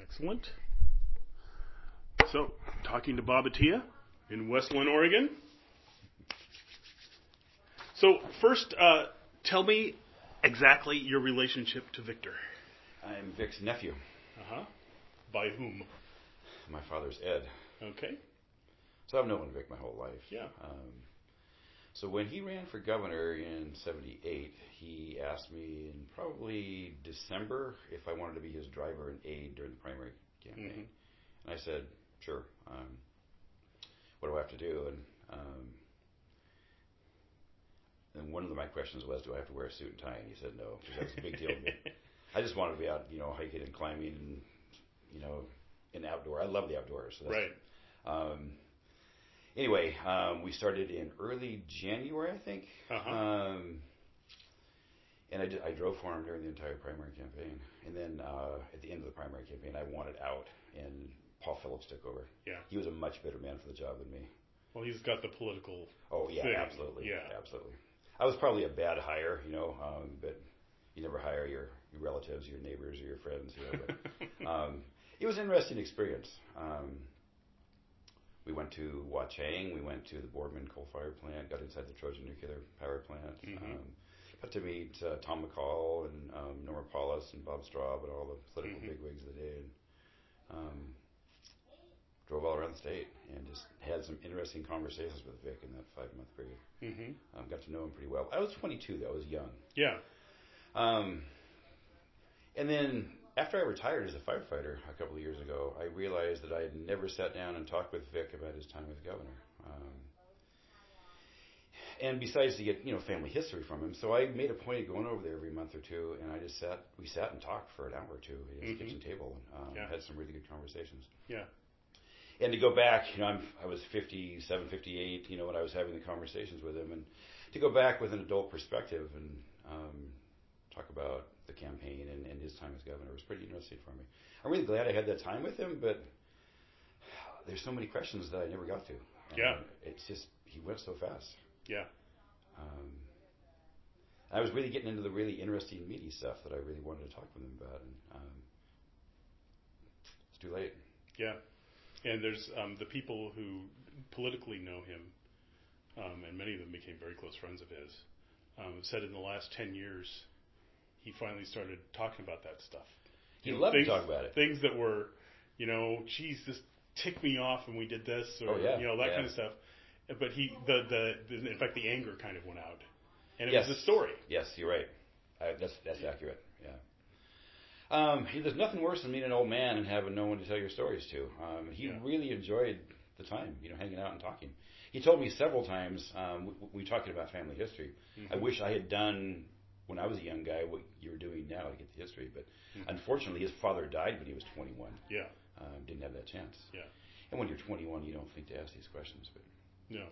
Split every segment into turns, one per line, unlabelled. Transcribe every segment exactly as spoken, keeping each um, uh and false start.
Excellent. So, talking to Bob Attia in Westland, Oregon. So, first, uh, tell me exactly your relationship to Victor.
I'm Vic's nephew.
Uh-huh. By whom?
My father's Ed.
Okay.
So I've known Vic my whole life.
Yeah.
Um, so when he ran for governor in seventy-eight, he asked me in probably December if I wanted to be his driver and aide during the primary campaign. Mm-hmm. And I said, sure. Um, what do I have to do? And um, and one of my questions was, do I have to wear a suit and tie? And he said no, because that's a big deal to me. I just wanted to be out, you know, hiking and climbing and, you know, in outdoor. I love the outdoors. So that's,
right.
Um, anyway, um, we started in early January, I think.
Uh-huh.
Um, and I, did, I drove for him during the entire primary campaign. And then uh, at the end of the primary campaign, I wanted out, and Paul Phillips took over.
Yeah.
He was a much better man for the job than me.
Well, he's got the political
Oh, yeah,
thing.
absolutely.
Yeah.
Absolutely. I was probably a bad hire, you know, um, but you never hire your, your relatives, your neighbors, or your friends, you know. But, um, it was an interesting experience. Um, we went to Huachang, we went to the Boardman coal-fired plant, got inside the Trojan nuclear power plant,
mm-hmm. um,
got to meet uh, Tom McCall and um, Norma Paulus and Bob Straub and all the political mm-hmm. bigwigs of the day, and um, drove all around the state and just had some interesting conversations with Vic in that five-month period.
Mm-hmm.
Um, got to know him pretty well. I was twenty-two, though. I was young.
Yeah.
Um, and then after I retired as a firefighter a couple of years ago, I realized that I had never sat down and talked with Vic about his time as governor. Um, and besides to get, you know, family history from him, so I made a point of going over there every month or two, and I just sat, we sat and talked for an hour or two at his mm-hmm. kitchen table, and um, yeah. had some really good conversations.
Yeah.
And to go back, you know, I'm, I was fifty-seven, fifty-eight, you know, when I was having the conversations with him, and to go back with an adult perspective and um, talk about the campaign and, and his time as governor was pretty interesting for me. I'm really glad I had that time with him, but there's so many questions that I never got to. And
yeah.
It's just, he went so fast.
Yeah.
Um, I was really getting into the really interesting, meaty stuff that I really wanted to talk with him about, and um, it's too late.
Yeah. And there's um, the people who politically know him, um, and many of them became very close friends of his, um, said in the last ten years, he finally started talking about that stuff.
He
you know,
loved
things,
to talk about it.
Things that were, you know, geez, this ticked me off when we did this, or
oh, yeah.
you know, that
yeah.
kind of stuff. But he, the, the, the, in fact, the anger kind of went out, and it
yes.
was a story.
Yes, you're right. I, that's that's yeah. accurate. Yeah. Um, he, there's nothing worse than being an old man and having no one to tell your stories to. Um, he
yeah.
really enjoyed the time, you know, hanging out and talking. He told me several times, um, we, we talking about family history. Mm-hmm. I wish I had done, when I was a young guy, what you're doing now to get the history. But mm-hmm. unfortunately, his father died when he was twenty-one.
Yeah.
Um, didn't have that chance.
Yeah.
And when you're twenty-one, you don't think to ask these questions. But
no.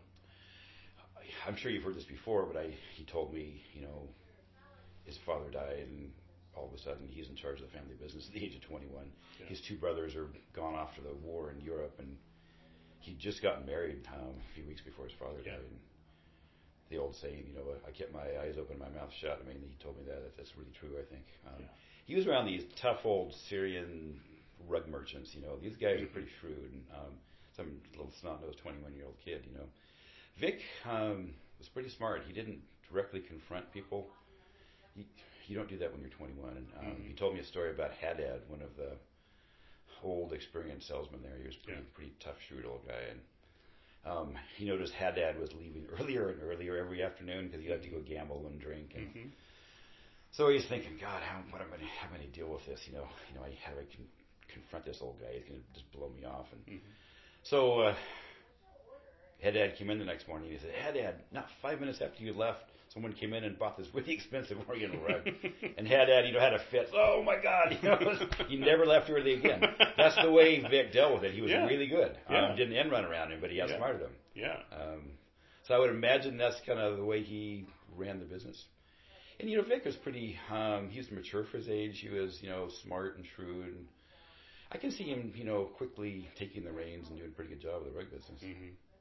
I'm sure you've heard this before, but I, he told me, you know, his father died, and all of a sudden he's in charge of the family business at the age of twenty-one. Yeah. His two brothers are gone off to the war in Europe, and he'd just gotten married um, a few weeks before his father
yeah.
died. And the old saying, you know, I kept my eyes open, my mouth shut. I mean, he told me that. That's really true, I think. Um, yeah. He was around these tough old Syrian rug merchants, you know. These guys mm-hmm. are pretty shrewd, and um, some little snot-nosed twenty-one-year-old kid, you know. Vic um, was pretty smart. He didn't directly confront people. He, you don't do that when you're twenty-one. And, um, mm-hmm. He told me a story about Haddad, one of the old, experienced salesmen there. He was a pretty, yeah. pretty tough, shrewd old guy. And um, he noticed Haddad was leaving earlier and earlier every afternoon because he liked to go gamble and drink. And
mm-hmm.
so he's thinking, God, how, what am I, how am I going to deal with this? You know, you know, I, how do I con- confront this old guy? He's going to just blow me off. And
mm-hmm.
so uh, Haddad came in the next morning. And he said, Haddad, not five minutes after you left, someone came in and bought this really expensive Oriental rug. And Haddad, you know, had a fit. Oh, my God. You know, he never left early again. That's the way Vic dealt with it. He was
yeah.
really good.
Yeah.
Um, didn't end run around him, but he
yeah.
outsmarted him.
Yeah.
Um, so I would imagine that's kind of the way he ran the business. And, you know, Vic was pretty, um, he was mature for his age. He was, you know, smart and shrewd. And I can see him, you know, quickly taking the reins and doing a pretty good job with the rug business.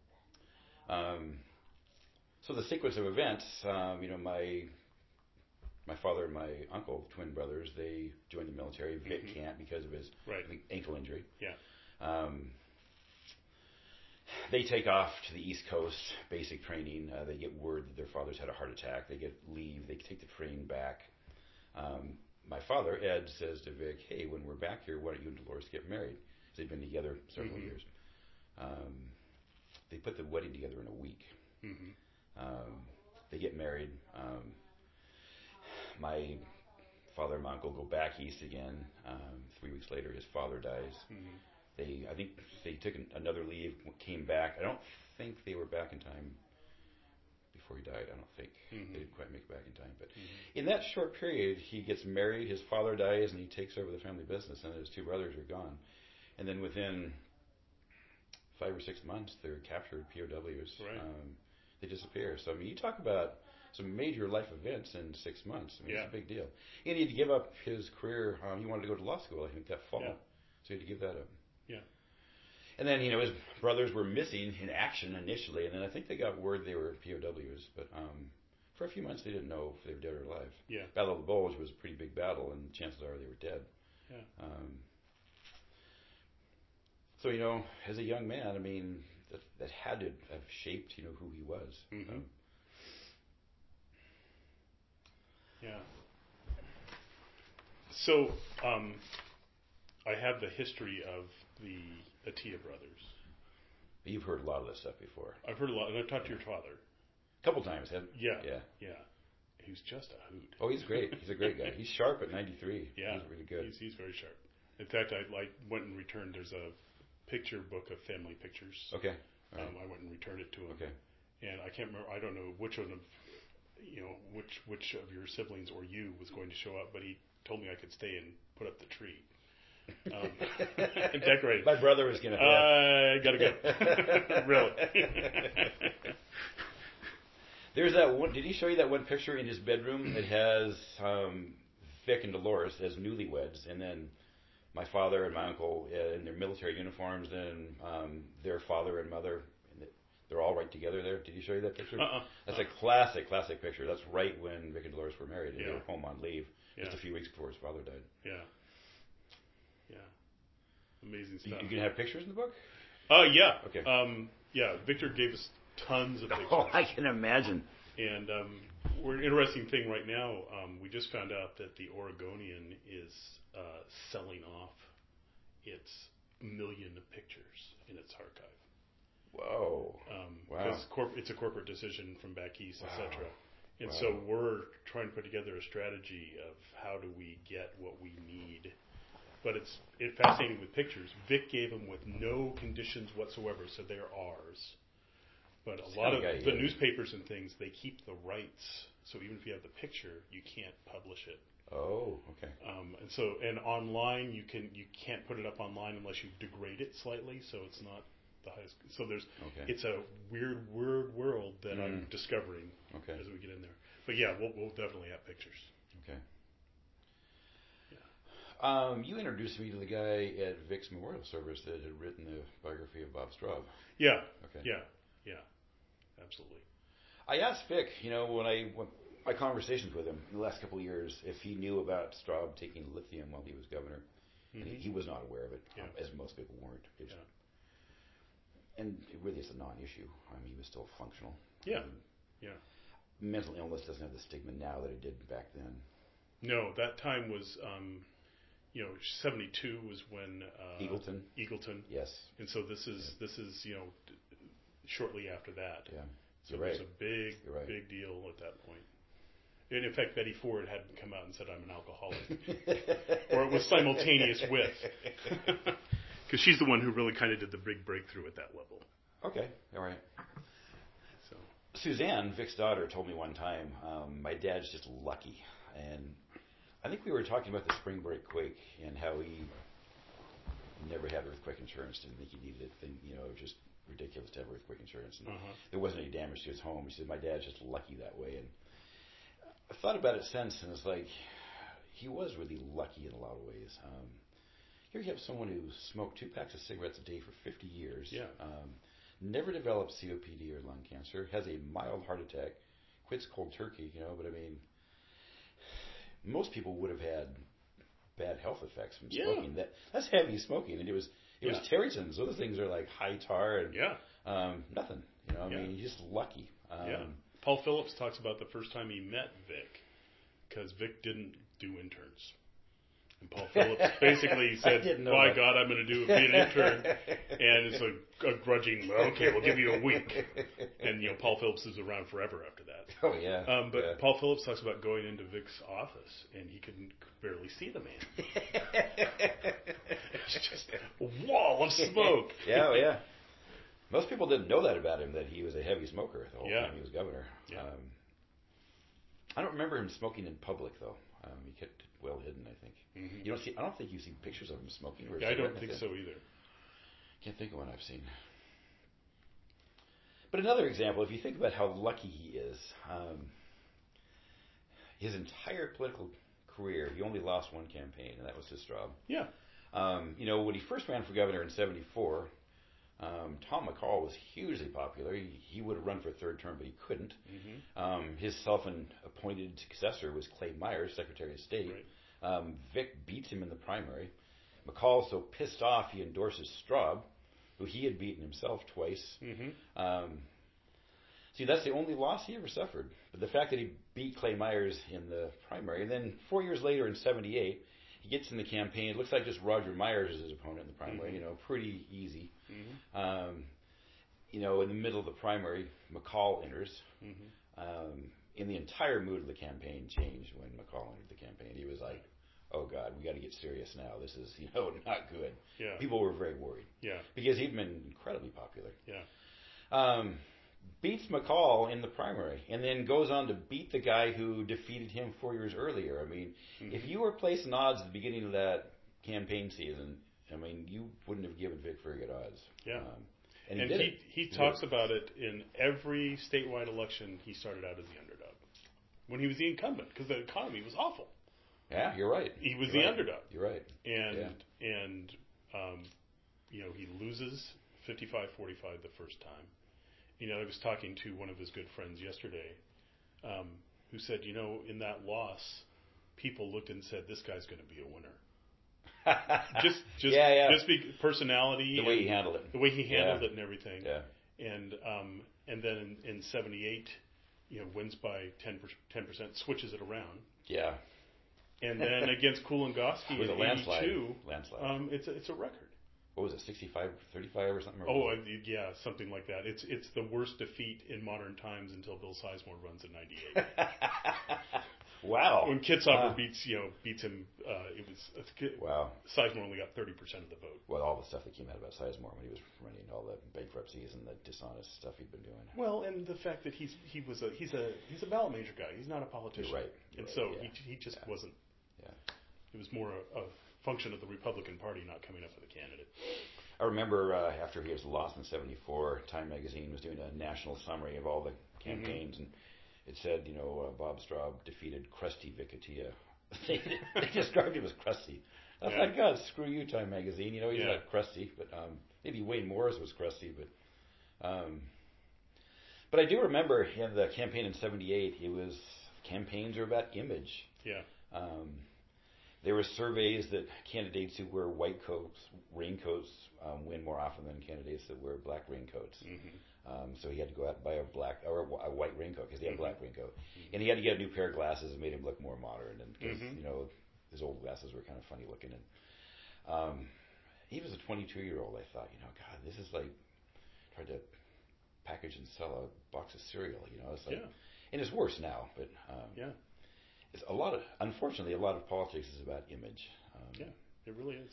Mm-hmm.
Um, so the sequence of events, um, you know, my my father and my uncle, twin brothers, they joined the military. Vic
Mm-hmm.
can't because of his
Right.
I think, ankle injury.
Yeah.
Um, they take off to the East Coast, basic training. Uh, they get word that their fathers had a heart attack. They get leave. They take the train back. Um, my father, Ed, says to Vic, hey, when we're back here, why don't you and Dolores get married? Because they'd been together several
Mm-hmm.
years. Um, they put the wedding together in a week.
Mm-hmm.
Um, they get married. Um, my father and my uncle go back east again. Um, three weeks later, his father dies.
Mm-hmm.
They, I think they took an, another leave, came back. I don't think they were back in time before he died. I don't think
Mm-hmm.
they didn't quite make it back in time. But
Mm-hmm.
in that short period, he gets married. His father dies, and he takes over the family business. And his two brothers are gone. And then within five or six months, they're captured, P O Ws.
Right.
Um, they disappear. So I mean, you talk about some major life events in six months. I mean,
Yeah.
it's a big deal. And he had to give up his career. Um, he wanted to go to law school, I think, that fall.
Yeah.
So he had to give that up.
Yeah.
And then, you know, his brothers were missing in action initially, and then I think they got word they were P O Ws. But um, for a few months, they didn't know if they were dead or alive.
Yeah.
Battle of the Bulge was a pretty big battle, and chances are they were dead.
Yeah.
Um, so, you know, as a young man, I mean, that, that had to have shaped, you know, who he was.
Mm-hmm.
Um,
Yeah. So, um, I have the history of the Attia brothers.
you've heard a lot of this stuff before.
I've heard a lot, and I've talked to your father.
A couple times, haven't you?
Yeah.
Yeah.
Yeah. He's just a hoot.
Oh, he's great. He's a great guy. He's sharp at ninety-three.
Yeah.
He's really good.
He's, he's very sharp. In fact, I like went and returned. There's a picture book of family pictures.
Okay. All right.
Um, I went and returned it to him.
Okay.
And I can't remember. I don't know which one of, you know, which which of your siblings or you was going to show up, but he told me I could stay and put up the tree. Um, and decorate it.
My brother was gonna.
I gotta go. Really.
There's that one. Did he show you that one picture in his bedroom? It has um, Vic and Dolores as newlyweds, and then my father and my uncle uh, in their military uniforms, and um, their father and mother. And they're all right together there. Did he show you that picture?
Uh-uh.
That's a classic, classic picture. That's right when Vic and Dolores were married, and
Yeah.
they were home on leave
Yeah.
just a few weeks before his father died.
Yeah. Yeah. Amazing
You,
stuff.
you gonna have pictures in the book?
Oh, yeah.
Okay.
Um, yeah, Victor gave us tons of pictures.
Oh, I can imagine.
And um, we're an interesting thing right now. Um, we just found out that the Oregonian is uh, selling off its million pictures in its archive.
Whoa.
Um,
Wow.
Because corp- it's a corporate decision from back east, et
Wow.
cetera. And
Wow.
so we're trying to put together a strategy of how do we get what we need. But it's it fascinating with pictures. Vic gave them with no conditions whatsoever, so they're ours. But a
That's
lot
the
of
guy
the
he is.
newspapers and things, they keep the rights. So even if you have the picture, you can't publish it.
Oh, okay.
Um, and so and online, you can you can't put it up online unless you degrade it slightly. So it's not the highest. So there's
Okay.
it's a weird, weird world that I'm
Mm.
discovering
Okay.
as we get in there. But yeah, we'll we'll definitely have pictures.
Okay.
Yeah.
Um, you introduced me to the guy at Vic's memorial service that had written the biography of Bob Straub.
Yeah.
Okay.
Yeah. Yeah. Absolutely.
I asked Vic, you know, when I when my conversations with him in the last couple of years, if he knew about Straub taking lithium while he was governor. And he,
Mhm.
he was not aware of it,
Yeah.
um, as most people weren't. It's-
Yeah.
And it really is a non-issue. I mean, he was still functional.
Yeah.
Um,
Yeah.
mental illness doesn't have the stigma now that it did back then.
No, that time was, um, you know, seventy-two was when uh,
Eagleton.
Eagleton,
Yes.
and so this is this is you know d- shortly after that.
Yeah.
So
You're
there's
right.
a big
You're right.
big deal at that point. And in fact, Betty Ford hadn't come out and said I'm an alcoholic, or it was simultaneous with, because she's the one who really kind of did the big breakthrough at that level.
Okay. All right.
So
Suzanne, Vic's daughter, told me one time, um, my dad's just lucky. And I think we were talking about the spring break quake and how he never had earthquake insurance, didn't think he needed it. Think, you know, it was just ridiculous to have earthquake insurance. And
Uh-huh.
there wasn't any damage to his home. He said, my dad's just lucky that way. And I thought about it since, and it's like, he was really lucky in a lot of ways. Um, here you have someone who smoked two packs of cigarettes a day for fifty years.
Yeah.
Um, never developed C O P D or lung cancer, has a mild heart attack, quits cold turkey, you know, but I mean, most people would have had bad health effects from
Yeah.
smoking. That that's heavy smoking, and it was it
Yeah.
was Terryton's. Those things are like high tar and
Yeah.
um, nothing. You know, I
Yeah.
mean, you're just lucky. Um,
Yeah. Paul Phillips talks about the first time he met Vic, because Vic didn't do interns. And Paul Phillips basically said, by
that.
God, I'm going to do be an intern. And it's a, a grudging, okay, we'll give you a week. And, you know, Paul Phillips is around forever after that.
Oh, yeah.
Um, but
yeah.
Paul Phillips talks about going into Vic's office, and he couldn't barely see the man. It's just a wall of smoke.
yeah, oh, yeah. Most people didn't know that about him, that he was a heavy smoker the whole
Yeah.
time he was governor.
Yeah.
Um, I don't remember him smoking in public, though. Um, he kept it well hidden, I think.
Mm-hmm.
You don't see. I don't think you see pictures of him smoking. Or
Yeah, I don't
cigarette,
think so either.
Can't think of one I've seen. But another example, if you think about how lucky he is, um, his entire political career, he only lost one campaign, and that was to Straub.
Yeah.
Um, you know, when he first ran for governor in seventy-four, um, Tom McCall was hugely popular. He, he would have run for a third term, but he couldn't.
Mm-hmm.
Um, his self-appointed successor was Clay Myers, Secretary of State.
Right.
Um, Vic beats him in the primary. McCall so pissed off he endorses Straub, who he had beaten himself twice.
Mm-hmm.
Um, see, that's the only loss he ever suffered. But the fact that he beat Clay Myers in the primary, and then four years later in seventy-eight, he gets in the campaign. It looks like just Roger Myers is his opponent in the primary.
Mm-hmm.
You know, pretty easy.
Mm-hmm.
Um, you know, in the middle of the primary, McCall enters.
Mm-hmm.
Um, and the entire mood of the campaign changed when McCall entered the campaign. He was like, oh, God, we got to get serious now. This is, you know, not good.
Yeah.
People were very worried.
Yeah.
Because he'd been incredibly popular.
Yeah.
Um, beats McCall in the primary and then goes on to beat the guy who defeated him four years earlier. I mean,
Mm-hmm.
if you were placing odds at the beginning of that campaign season, I mean, you wouldn't have given Vic very good odds.
Yeah.
Um, and
And
he, did
he,
it.
he
He
talks
did.
about it in every statewide election. He started out as the underdog when he was the incumbent, because the economy was awful.
Yeah, you're right.
He was
You're
the
right.
underdog,
You're right.
and
Yeah.
and um, you know, he loses fifty-five forty-five the first time. You know, I was talking to one of his good friends yesterday, um, who said, you know, in that loss, people looked and said, this guy's going to be a winner. just just
yeah, yeah.
just be personality,
the way he handled it.
the way he handled
Yeah.
it and everything.
Yeah.
And um, and then in, in seventy-eight, you know, wins by ten percent, switches it around.
Yeah.
And then against Kulongoski
With
in
a landslide.
eighty-two,
Landslide.
um, it's a, it's a record.
What was it, sixty-five thirty-five or something? Or
Oh,
was
I, yeah, something like that. It's it's the worst defeat in modern times until Bill Sizemore runs in ninety-eight.
Wow.
When Kitzhaber
Wow.
beats you know beats him, uh, it was uh,
Wow.
Sizemore only got thirty percent of the vote.
Well, all the stuff that came out about Sizemore when he was running, all the bankruptcies and the dishonest stuff he'd been doing.
Well, and the fact that he's he was a he's a he's a ballot major guy. He's not a politician.
You're right. You're
and
right.
so
Yeah.
he he just
Yeah.
wasn't.
Yeah.
It was more a, a function of the Republican Party not coming up with a candidate.
I remember uh, after he was lost in seventy-four, Time magazine was doing a national summary of all the campaigns, mm-hmm. and it said, you know, uh, Bob Straub defeated Krusty Vicatia. they, they described him as Krusty. I was
Yeah.
like, God, screw you, Time magazine. You know, he's
Yeah.
not Krusty, but um, maybe Wayne Morris was Krusty, but um, but I do remember in the campaign in seventy-eight, it was campaigns are about image.
Yeah.
Um, there were surveys that candidates who wear white coats, raincoats, um, win more often than candidates that wear black raincoats.
Mm-hmm.
Um, so he had to go out and buy a black or a, a white raincoat because he had
Mm-hmm.
a black raincoat, mm-hmm. and he had to get a new pair of glasses that made him look more modern. And because
Mm-hmm.
you know his old glasses were kind of funny looking. And um, he was a twenty-two year old. I thought, you know, God, this is like trying to package and sell a box of cereal. You know, it's like,
Yeah.
and it's worse now, but um,
Yeah.
it's a lot of, unfortunately, a lot of politics is about image. Um,
Yeah. It really is.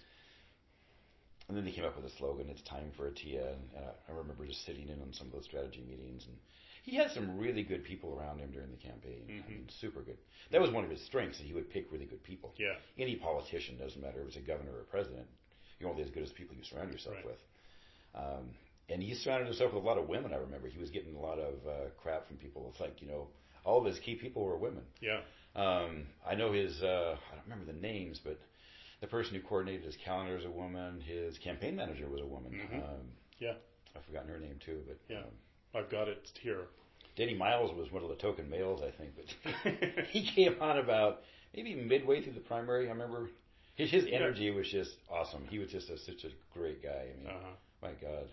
And then they came up with a slogan, it's time for Atia, and, and I, I remember just sitting in on some of those strategy meetings, and he had some really good people around him during the campaign.
Mm-hmm.
I mean, super good. That was one of his strengths, that he would pick really good people.
Yeah.
Any politician, doesn't matter if it's a governor or a president, you're only as good as people you surround yourself
Right.
with. Um, and he surrounded himself with a lot of women, I remember. He was getting a lot of uh, crap from people. It's like, you know, all of his key people were women.
Yeah.
Um, I know his, uh, I don't remember the names, but the person who coordinated his calendar is a woman. His campaign manager was a woman.
Mm-hmm.
Um,
Yeah.
I've forgotten her name too, but
Yeah.
um,
I've got it here.
Danny Miles was one of the token males, I think. But he came on about maybe midway through the primary. I remember his, his energy yeah. was just awesome. He was just a, such a great guy. I mean, uh-huh. my God.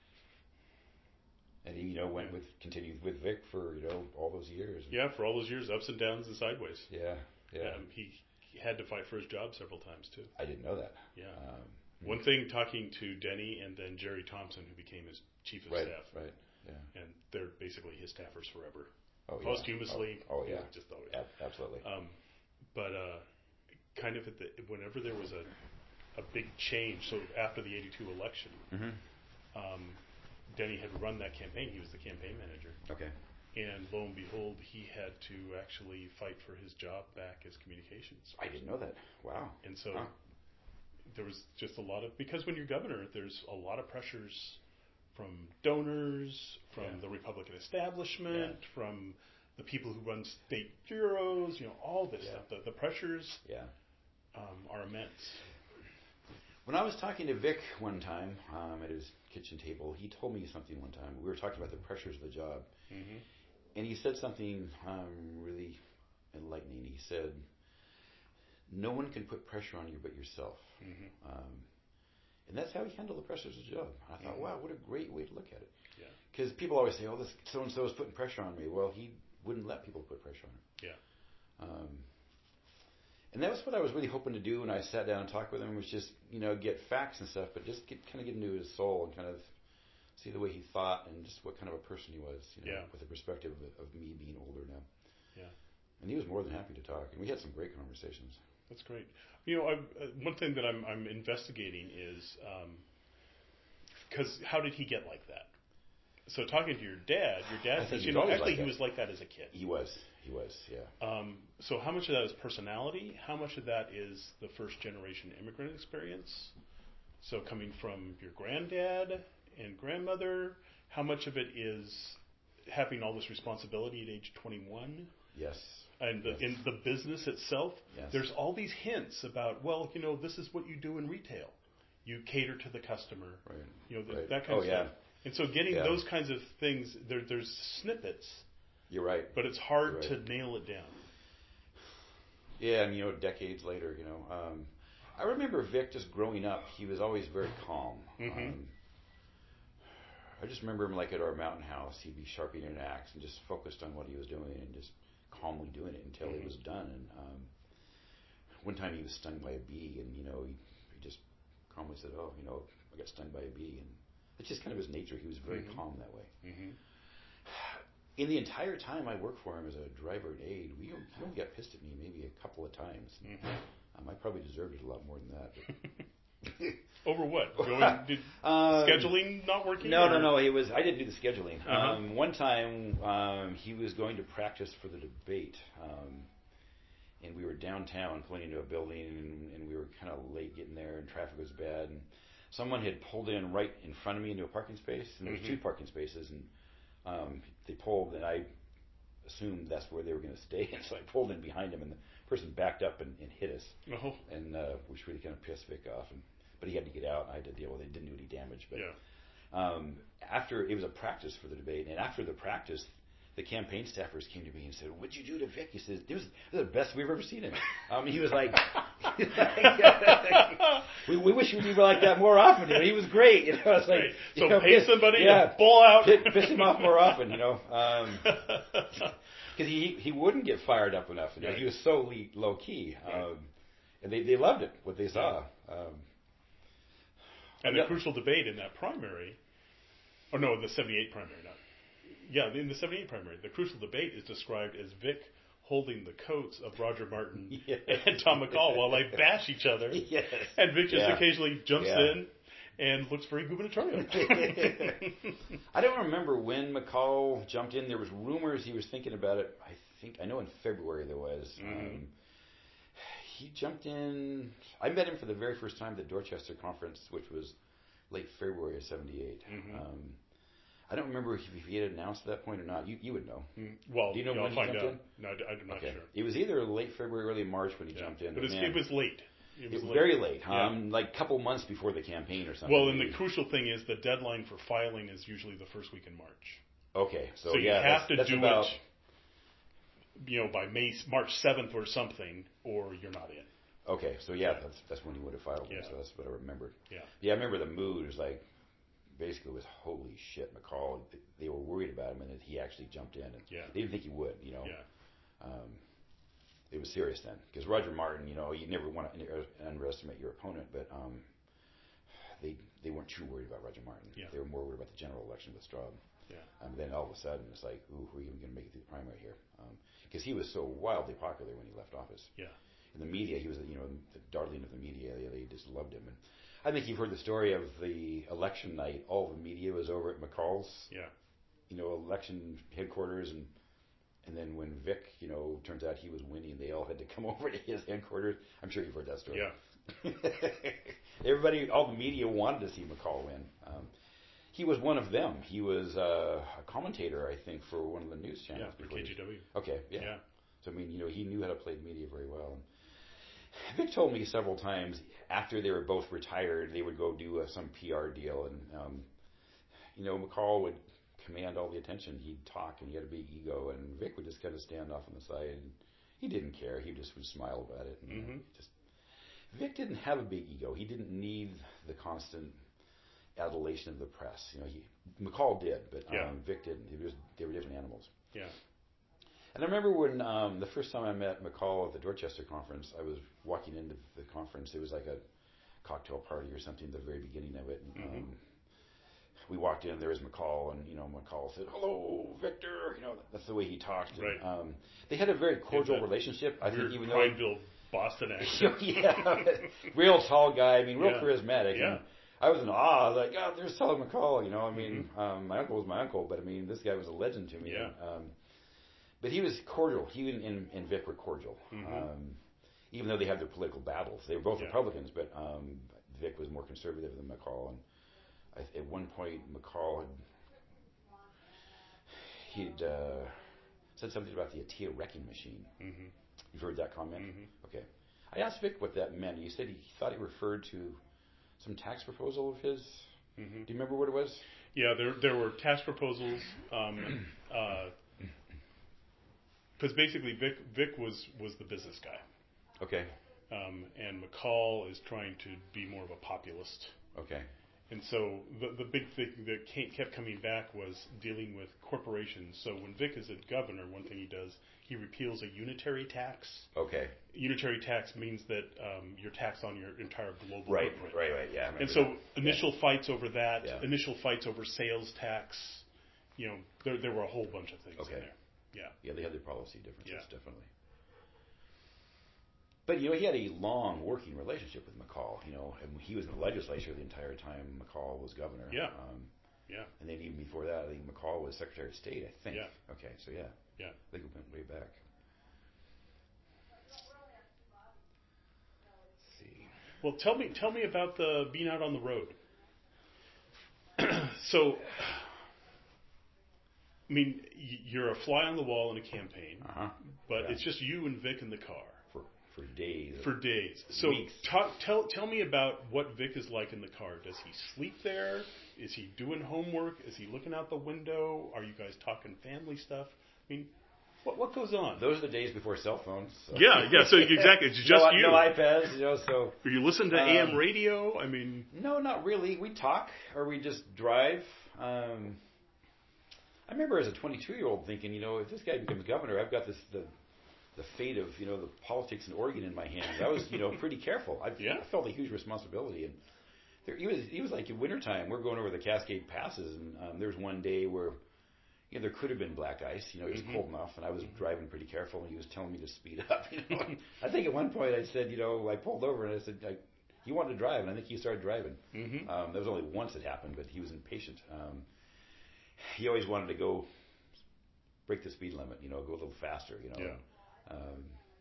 And he, you know, went with continued with Vic for you know all those years.
Yeah, for all those years, ups and downs and sideways.
Yeah, yeah.
Um, he, he had to fight for his job several times too.
I didn't know that.
Yeah. Um, One thing, talking to Denny and then Jerry Thompson, who became his chief of
right,
staff.
Right. Yeah.
And they're basically his staffers forever.
Oh,
Posthumously.
Yeah. Oh, oh yeah.
Just always.
Ab- absolutely.
Um, but uh, kind of at the whenever there was a a big change, so after the eighty-two election.
Mm-hmm.
Um, Denny had run that campaign. He was the campaign manager.
Okay.
And lo and behold, he had to actually fight for his job back as communications.
I didn't know that. Wow.
And so
huh.
there was just a lot of, because when you're governor, there's a lot of pressures from donors, from yeah. the Republican establishment, yeah. from the people who run state bureaus, you know, all this yeah. stuff. The, the pressures
yeah.
um, are immense.
When I was talking to Vic one time um, at his kitchen table, he told me something one time. We were talking about the pressures of the job.
Mm-hmm.
And he said something um, really enlightening. He said, no one can put pressure on you but yourself.
Mm-hmm.
Um, and that's how he handled the pressures of the job. I thought, mm-hmm. wow, what a great way to look at it. Because yeah. people always say, oh, this so-and-so is putting pressure on me. Well, he wouldn't let people put pressure on him.
Yeah.
Um, and that was what I was really hoping to do when I sat down and talked with him, was just, you know, get facts and stuff, but just get, kind of get into his soul and kind of see the way he thought and just what kind of a person he was, you know,
yeah.
with the perspective of, of me being older now.
Yeah.
And he was more than happy to talk, and we had some great conversations.
That's great. You know, I've, uh, one thing that I'm, I'm investigating is, because um, how did he get like that? So talking to your dad, your dad says, you know, actually like he was like that as a kid.
He was, he was, yeah.
Um, so how much of that is personality? How much of that is the first generation immigrant experience? So coming from your granddad and grandmother, how much of it is having all this responsibility at age twenty-one?
Yes.
And the,
yes.
in the business itself,
yes.
there's all these hints about, well, you know, this is what you do in retail. You cater to the customer.
Right.
You know, th-
right.
that kind
oh,
of
yeah.
stuff. And so getting
yeah.
those kinds of things, there, there's snippets.
You're right.
But it's hard
right.
to nail it down.
Yeah, and, you know, decades later, you know. Um, I remember Vic just growing up, he was always very calm.
Mm-hmm.
Um, I just remember him like at our mountain house, he'd be sharpening an axe and just focused on what he was doing and just calmly doing it until
mm-hmm.
it was done. And um, one time he was stung by a bee, and, you know, he, he just calmly said, oh, you know, I got stung by a bee. And it's just kind of his nature. He was very
mm-hmm.
calm that way.
Mm-hmm.
In the entire time I worked for him as a driver and aide, we, he only got pissed at me maybe a couple of times.
Mm-hmm.
Um, I probably deserved it a lot more than that. But
Over what? Going, did
um,
scheduling not working?
No,
or?
no, no. It was. I didn't do the scheduling.
Uh-huh.
Um, one time um, he was going to practice for the debate, um, and we were downtown pulling into a building, and, and we were kind of late getting there, and traffic was bad, and someone had pulled in right in front of me into a parking space, and there was
mm-hmm.
two parking spaces, and um, they pulled, and I assumed that's where they were going to stay, and so I pulled in behind him, and the person backed up and, and hit us,
oh.
and uh, which really kind of pissed Vic off, and but he had to get out, and I had to deal with it. It didn't do any damage, but
yeah.
um, after it was a practice for the debate, and after the practice, the campaign staffers came to me and said, "What'd you do to Vic?" He says, "This was the best we've ever seen him." Um, he was like, we, "We wish we were like that more often." You know, he was great. You know, it's like
right. so
you know,
pay
piss,
somebody
yeah,
to ball out,
piss, piss him off more often. You know, because um, he he wouldn't get fired up enough. You know,
right.
he was so low key,
right.
um, and they they loved it what they saw. Um,
And the crucial debate in that primary, or no, the seventy-eight primary, not, yeah, in the seventy-eight primary, the crucial debate is described as Vic holding the coats of Roger Martin
yes.
and Tom McCall while they bash each other.
Yes.
And Vic just
yeah.
occasionally jumps
yeah.
in and looks very gubernatorial.
I don't remember when McCall jumped in. There was rumors he was thinking about it. I think, I know in February there was.
Mm-hmm.
Um, He jumped in. I met him for the very first time at the Dorchester conference, which was late February of seventy-eight.
Mm-hmm.
Um, I don't remember if he had announced at that point or not. You you would know.
Mm, well,
do you know
yeah,
when
I'll
he
find
jumped
out.
in?
No, I'm not
okay.
sure.
It was either late February, early March when he
yeah.
jumped in.
But,
but
it's,
man,
it was late. It was,
it was
late.
very late.
Yeah.
Um, like a couple months before the campaign or something.
Well, and
maybe.
the crucial thing is the deadline for filing is usually the first week in March.
Okay, so,
so you
yeah,
have
that's,
to
that's
do
about,
it you know, by May March seventh or something, or you're not in.
Okay, so yeah, that's that's when he would have filed.
Yeah.
So that's what I remembered.
Yeah.
Yeah, I remember the mood was like, basically, it was holy shit, McCall. They were worried about him, and that he actually jumped in, and
Yeah.
they didn't think he would. You know.
Yeah.
Um, it was serious then, because Roger Martin, you know, you never want to underestimate your opponent, but um, they they weren't too worried about Roger Martin.
Yeah.
They were more worried about the general election with Straub.
Yeah.
And then all of a sudden, it's like, ooh, who are you going to make it through the primary here? Because um, he was so wildly popular when he left office.
Yeah.
In the media, he was, you know, the darling of the media. They, they just loved him. And I think you've heard the story of the election night. All the media was over at McCall's,
Yeah.
you know, election headquarters, and and then when Vic, you know, turns out he was winning, they all had to come over to his headquarters. I'm sure you've heard that story.
Yeah.
Everybody, all the media wanted to see McCall win. Um, he was one of them. He was uh, a commentator, I think, for one of the news channels.
Yeah, for K G W.
Okay, yeah.
Yeah.
So I mean, you know, he knew how to play the media very well. And Vic told me several times after they were both retired, they would go do uh, some P R deal, and um, you know, McCall would command all the attention. He'd talk, and he had a big ego, and Vic would just kind of stand off on the side, and he didn't care. He just would smile about it. And
Mm-hmm.
uh, just Vic didn't have a big ego. He didn't need the constant adulation of the press. You know, he McCall did, but
Yeah.
um, Vic didn't. He was, they were different animals.
Yeah.
And I remember when um, the first time I met McCall at the Dorchester conference, I was walking into the conference. It was like a cocktail party or something at the very beginning of it. And,
Mm-hmm.
um, we walked in, there was McCall, and, you know, McCall said, "Hello, Victor." You know, that's the way he talked. And,
Right.
um, they had a very cordial relationship. I think even though
Prineville, Boston accent.
yeah, real tall guy. I mean, real
Yeah.
charismatic.
Yeah.
And I was in awe. I was like, "God, there's Sully McCall." You know, I mean, mm-hmm. um, my uncle was my uncle, but I mean, this guy was a legend to me.
Yeah.
Um, but he was cordial. He and, and, and Vic were cordial.
Mm-hmm.
Um, even though they had their political battles, they were both
Yeah.
Republicans, but um, Vic was more conservative than McCall. And I, at one point, McCall had he'd uh, said something about the Atia wrecking machine.
Mm-hmm.
You've heard that comment?
Mm-hmm.
Okay. I asked Vic what that meant. He said he thought it referred to some tax proposal of his.
Mm-hmm.
Do you remember what it was?
Yeah, there there were tax proposals. Um, uh, because basically Vic Vic was was the business guy.
Okay.
Um, and McCall is trying to be more of a populist.
Okay.
And so the the big thing that came, kept coming back was dealing with corporations. So when Vic is a governor, one thing he does, he repeals a unitary tax.
Okay.
Unitary tax means that um, you're taxed on your entire global
Right,
footprint.
right, right. Yeah. I remember
And so
that.
initial
yeah.
fights over that,
Yeah.
initial fights over sales tax, you know, there there were a whole bunch of things
Okay.
in there. Yeah.
Yeah, they had their policy differences,
Yeah.
definitely. But, you know, he had a long working relationship with McCall. You know, and he was in the legislature the entire time McCall was governor.
Yeah.
Um,
Yeah.
and then even before that, I think McCall was Secretary of State, I think.
Yeah.
Okay, so yeah.
Yeah.
I think we went way back. Let's see.
Well, tell me tell me about the being out on the road. So, I mean, y- you're a fly on the wall in a campaign,
Uh-huh.
but
Yeah.
it's just you and Vic in the car
For, for days.
for days. So,
Weeks.
talk, tell tell me about what Vic is like in the car. Does he sleep there? Is he doing homework? Is he looking out the window? Are you guys talking family stuff? I mean, what what goes on?
Those are the days before cell phones. So.
Yeah, yeah. So exactly, it's just
no,
you.
No iPads, you know. So.
Are you listening to
Um,
A M radio? I mean,
No, not really. We talk or we just drive. Um, I remember as a twenty-two-year-old thinking, you know, if this guy becomes governor, I've got this the the fate of, you know, the politics in Oregon in my hands. I was, you know, pretty careful. I,
Yeah.
I felt a huge responsibility. And there, he was he was like in wintertime. We're going over the Cascade Passes, and um, there was one day where, you know, there could have been black ice. You know, it was
Mhm.
cold enough, and I was driving pretty careful, and he was telling me to speed up. You know, I think at one point I said, you know, I pulled over and I said, I, he wanted to drive, and I think he started driving.
mm-hmm.
Um, that was only once it happened, but he was impatient. Um, he always wanted to go break the speed limit, you know, go a little faster, you know.
Yeah.
Um,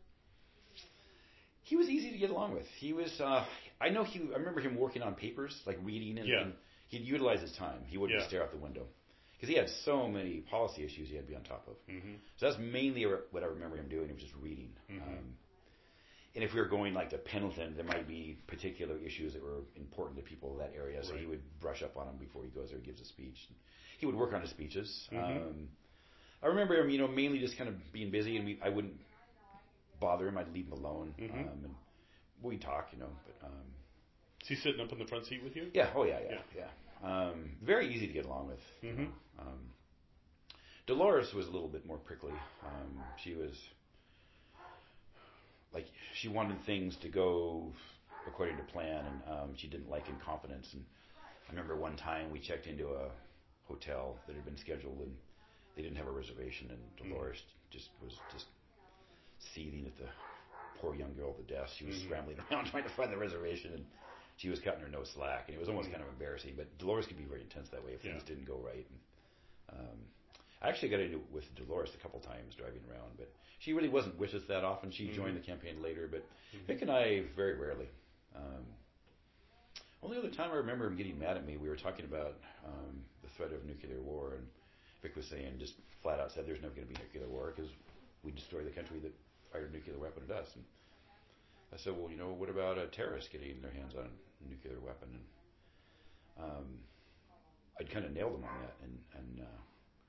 he was easy to get along with. He was, uh, I know he, I remember him working on papers, like reading, and,
Yeah.
and he'd utilize his time. He wouldn't
Yeah.
just stare out the window. Because he had so many policy issues he had to be on top of.
Mm-hmm.
So that's mainly what I remember him doing. He was just reading.
Mm-hmm.
Um, and if we were going like to Pendleton, there might be particular issues that were important to people in that area. So
Right.
he would brush up on them before he goes there and gives a speech. He would work on his speeches.
Mm-hmm.
Um, I remember him, you know, mainly just kind of being busy, and we, I wouldn't bother him. I'd leave him alone,
Mm-hmm.
um, and we'd talk, you know. But um,
is he sitting up in the front seat with you?
yeah, oh yeah, yeah, yeah. yeah. Um, very easy to get along with.
Mm-hmm.
You know. um, Dolores was a little bit more prickly. Um, she was like she wanted things to go according to plan, and um, she didn't like incompetence. And I remember one time we checked into a hotel that had been scheduled, and they didn't have a reservation, and Dolores mm-hmm. just was just seething at the poor young girl at the desk. She was mm-hmm. scrambling around trying to find the reservation, and she was cutting her no slack, and it was almost mm-hmm. kind of embarrassing. But Dolores could be very intense that way if yeah. things didn't go right. And, um, I actually got into it with Dolores a couple times driving around, but she really wasn't with us that often. She mm-hmm. joined the campaign later, but mm-hmm. Vic and I very rarely. Um, only other time I remember him getting mad at me, we were talking about um, the threat of nuclear war, and Vic was saying, just flat out said, there's never going to be nuclear war because we destroy the country that fired a nuclear weapon at us. And I said, well, you know, what about a terrorist getting their hands on a nuclear weapon? And um, I'd kind of nailed him on that, and, and uh,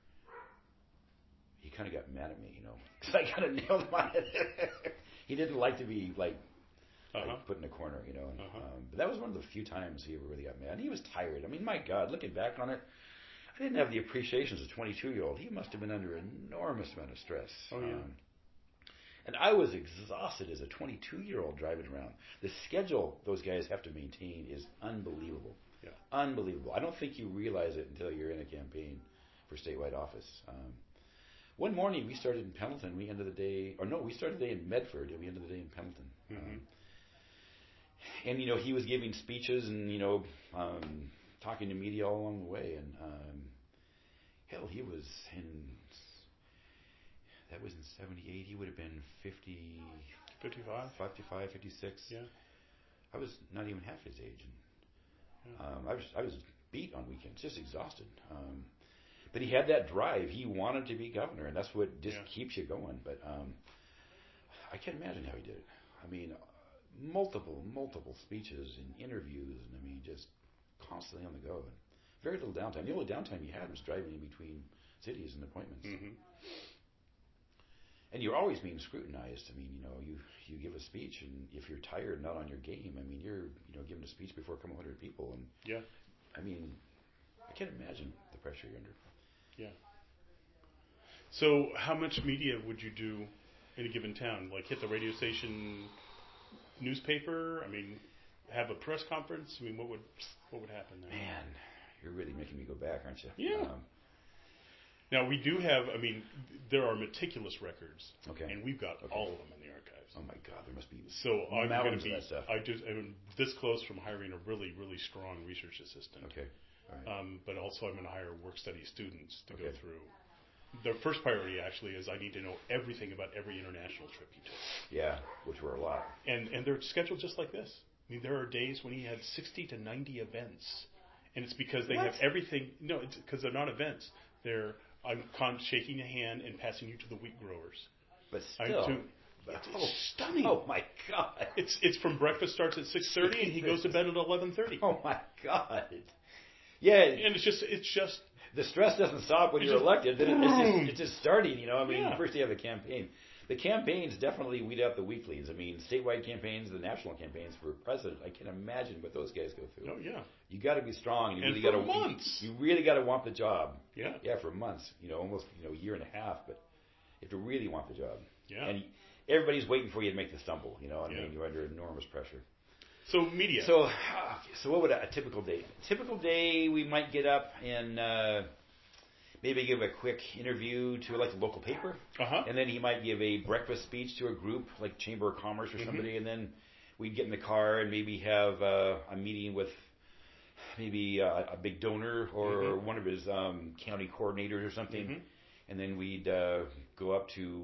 he kind of got mad at me, you know, because I kind of nailed him on it. He didn't like to be like, uh-huh. like put in a corner, you know. And, uh-huh. um, but that was one of the few times he ever really got mad. And he was tired. I mean, my God, looking back on it, I didn't have the appreciation as a twenty-two-year-old. He must have been under an enormous amount of stress.
Oh, yeah. Um,
and I was exhausted as a twenty-two-year-old driving around. The schedule those guys have to maintain is unbelievable.
Yeah.
Unbelievable. I don't think you realize it until you're in a campaign for statewide office. Um, one morning we started in Pendleton. We ended the day, or no, we started the day in Medford, and we ended the day in Pendleton.
Mm-hmm.
Um, and, you know, he was giving speeches and, you know, um, talking to media all along the way. And, um, hell, he was in, that was in seventy-eight. He would have been fifty,
fifty-five,
fifty-five, fifty-six.
Yeah.
I was not even half his age. And,
yeah.
um, I was I was beat on weekends, just exhausted. Um, but he had that drive. He wanted to be governor, and that's what just
yeah.
keeps you going. But um, I can't imagine how he did it. I mean, multiple, multiple speeches and interviews, and I mean, just constantly on the go. And very little downtime. The only downtime he had was driving in between cities and appointments.
Mm-hmm.
And you're always being scrutinized. I mean, you know, you you give a speech, and if you're tired, not on your game, I mean, you're you know giving a speech before a couple hundred people, and
yeah,
I mean, I can't imagine the pressure you're under.
Yeah. So, how much media would you do in a given town? Like hit the radio station, newspaper? I mean, have a press conference? I mean, what would what would happen there?
Man, you're really making me go back, aren't you?
Yeah. Um, Now, we do have, I mean, there are meticulous records,
okay.
and we've got
okay.
all of them in the archives.
Oh, my God, there must be
so I'm going to be,
of that stuff.
I just, I'm this close from hiring a really, really strong research assistant.
Okay. All right.
Um, but also I'm going to hire work-study students to
okay.
go through. The first priority, actually, is I need to know everything about every international trip he took.
Yeah, which were a lot.
And and they're scheduled just like this. I mean, there are days when he had sixty to ninety events, and it's because they
what?
have everything. No, it's because they're not events. They're I'm con- shaking a hand and passing you to the wheat growers.
But still,
to, it's
oh,
stunning.
Oh my God!
It's it's from breakfast starts at six thirty and he goes to bed at eleven thirty.
Oh my God! Yeah,
and it's just it's just
the stress doesn't stop when you're
just,
elected. Then it's just, it's just starting. You know, I mean,
yeah.
first you have a campaign. The campaigns definitely weed out the weaklings. I mean, statewide campaigns, the national campaigns for president. I can imagine what those guys go through.
Oh yeah.
You got to be strong. You
and
really
for
got to
months.
You, you really got to want the job.
Yeah.
Yeah, for months. You know, almost you know a year and a half. But you have to really want the job.
Yeah.
And everybody's waiting for you to make the stumble. You know, I
yeah.
mean, you're under enormous pressure.
So media.
So, so what would a, a typical day? A typical day, we might get up and uh, maybe give a quick interview to like the local paper,
uh-huh.
and then he might give a breakfast speech to a group like Chamber of Commerce or somebody, mm-hmm. and then we'd get in the car and maybe have uh, a meeting with maybe uh, a big donor or mm-hmm. one of his um, county coordinators or something,
mm-hmm.
and then we'd uh, go up to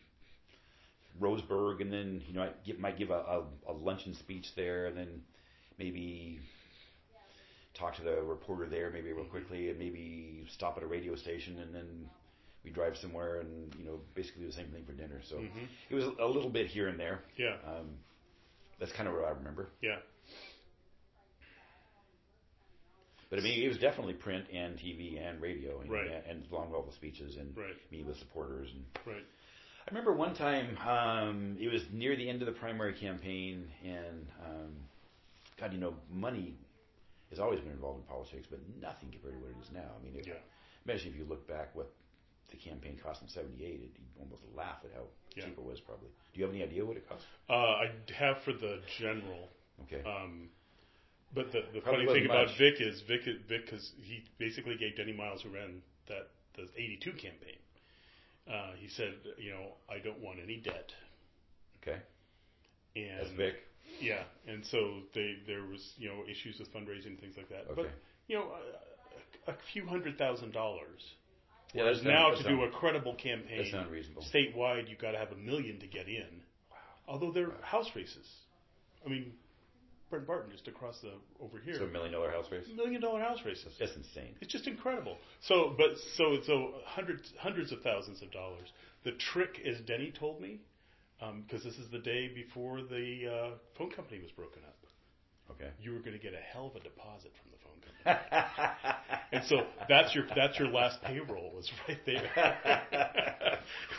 Roseburg, and then you know I get, might give a, a, a luncheon speech there, and then maybe talk to the reporter there maybe real quickly, and maybe stop at a radio station, and then we drive somewhere, and you know basically do the same thing for dinner. So
mm-hmm.
it was a little bit here and there.
Yeah,
um, that's kind of what I remember.
Yeah.
But I mean, it was definitely print and T V and radio and,
right.
and, and long level speeches and
right.
meet with supporters. And
right.
I remember one time, um, it was near the end of the primary campaign, and um, God, you know, money has always been involved in politics, but nothing compared to what it is now. I mean, if,
yeah.
imagine if you look back what the campaign cost in seventy-eight, you'd almost laugh at how
yeah.
cheap it was probably. Do you have any idea what it cost?
Uh, I have for the general.
Okay.
Um, but the, the
Probably
funny thing
wasn't
about
much.
Vic is Vic, Vic, because he basically gave Denny Miles, who ran that the eighty-two campaign, uh, he said, you know, I don't want any debt.
Okay.
And
That's Vic.
Yeah, and so they there was you know issues with fundraising, things like that.
Okay.
But you know, a, a few hundred thousand dollars.
Yeah,
Whereas
that's
now
that's
to do a credible campaign
That sounds reasonable.
statewide, you've got to have a million to get in.
Wow.
Although they're
Wow.
house races. I mean, Brent Barton just across the over here.
So a million dollar house race?
Million dollar house races.
That's insane.
It's just incredible. So, but so so hundreds hundreds of thousands of dollars. The trick, as Denny told me, because um, this is the day before the uh, phone company was broken up.
Okay.
You were going to get a hell of a deposit from the phone company, and so that's your that's your last payroll was right there.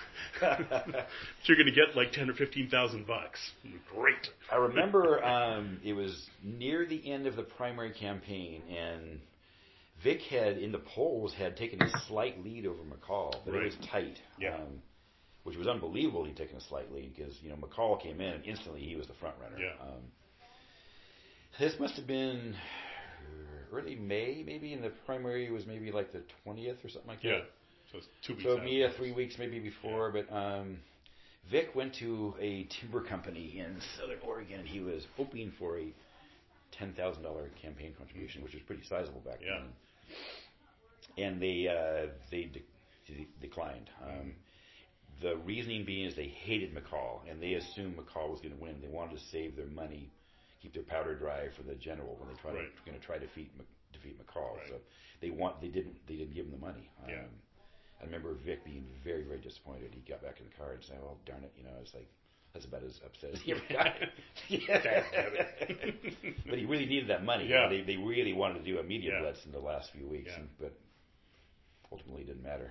So you're going to get like ten or fifteen thousand bucks. Great.
I remember um, it was near the end of the primary campaign, and Vic had in the polls had taken a slight lead over McCall, but
right.
it was tight.
Yeah.
Um, which was unbelievable. He'd taken a slight lead because you know McCall came in and instantly he was the front runner.
Yeah.
Um, this must have been early May, maybe, and the primary was maybe like the twentieth or something like that.
Yeah. So it's two weeks.
So
after.
yeah, three weeks maybe before. Yeah. But um, Vic went to a timber company in Southern Oregon, and he was hoping for a ten thousand dollar campaign contribution, which was pretty sizable back
yeah.
then. And they uh, they de- declined. Um, the reasoning being is they hated McCall, and they assumed McCall was going to win. They wanted to save their money, keep their powder dry for the general when they try
right.
to going to try to defeat defeat McCall.
Right.
So they want they didn't they didn't give him the money. Um,
yeah.
I remember Vic being very very disappointed. He got back in the car and said, "Well, darn it, you know." It's like that's about as upset as he ever got. But he really needed that money.
Yeah.
You know, they they really wanted to do a media
yeah.
blitz in the last few weeks,
yeah.
and, but ultimately it didn't matter.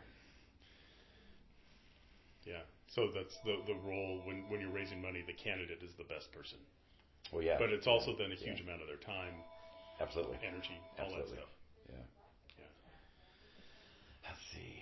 Yeah. So that's the the role when when you're raising money, the candidate is the best person.
Well, yeah.
But it's also
yeah.
then a huge
yeah.
amount of their time,
absolutely,
energy, all
absolutely.
that stuff.
Yeah.
Yeah.
Let's see.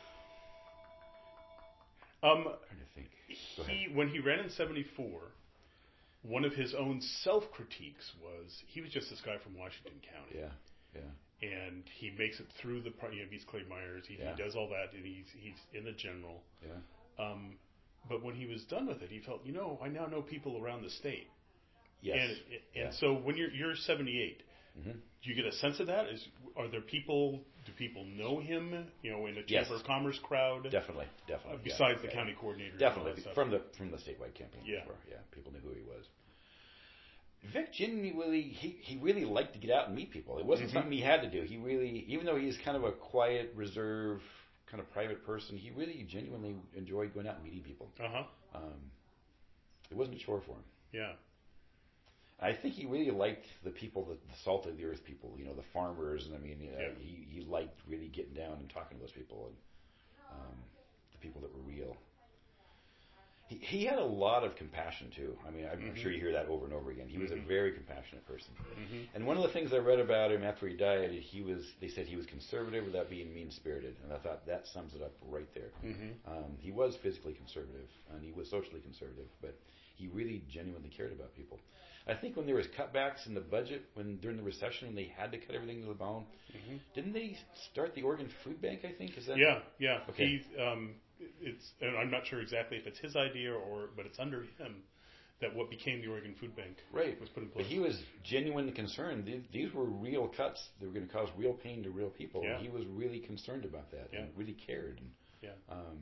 Um,
I'm trying to think. Go
he
ahead.
when he ran in seventy-four, one of his own self critiques was he was just this guy from Washington County.
Yeah. Yeah.
And he makes it through the you know, beats Clay Myers. He,
yeah.
he does all that, and he's he's in the general.
Yeah.
Um, but when he was done with it, he felt, you know, I now know people around the state.
Yes.
And and
yeah.
so when you're you're seventy-eight,
mm-hmm.
do you get a sense of that? Is are there people? Do people know him? You know, in the
yes.
Chamber of Commerce crowd.
Definitely, definitely.
Uh, besides
yeah.
the
yeah.
county coordinator.
Definitely from the from the statewide campaign.
Yeah.
Before. Yeah. People knew who he was. Vic genuinely, he, he really liked to get out and meet people. It wasn't mm-hmm. something he had to do. He really, even though he's kind of a quiet, reserved, kind of private person, he really genuinely enjoyed going out and meeting people.
Uh-huh.
Um, it wasn't a chore for him.
Yeah.
I think he really liked the people, the, the salt of the earth people, you know, the farmers, and I mean, uh,
yeah.
he, he liked really getting down and talking to those people, and um, the people that were real. He, he had a lot of compassion too. I mean, I'm mm-hmm. sure you hear that over and over again. He was mm-hmm. a very compassionate person.
Mm-hmm.
And one of the things I read about him after he died, he was, they said he was conservative without being mean-spirited, and I thought that sums it up right there.
Mm-hmm.
Um, he was physically conservative, and he was socially conservative, but he really genuinely cared about people. I think when there was cutbacks in the budget, when during the recession, when they had to cut everything to the bone, mm-hmm. didn't they start the Oregon Food Bank? I think is that
yeah, yeah.
Okay.
He, um, it's and I'm not sure exactly if it's his idea or, but it's under him that what became the Oregon Food Bank
right.
was put in place.
But he was genuinely concerned. These were real cuts that were going to cause real pain to real people.
Yeah.
And he was really concerned about that
yeah.
and really cared. And,
yeah.
Um,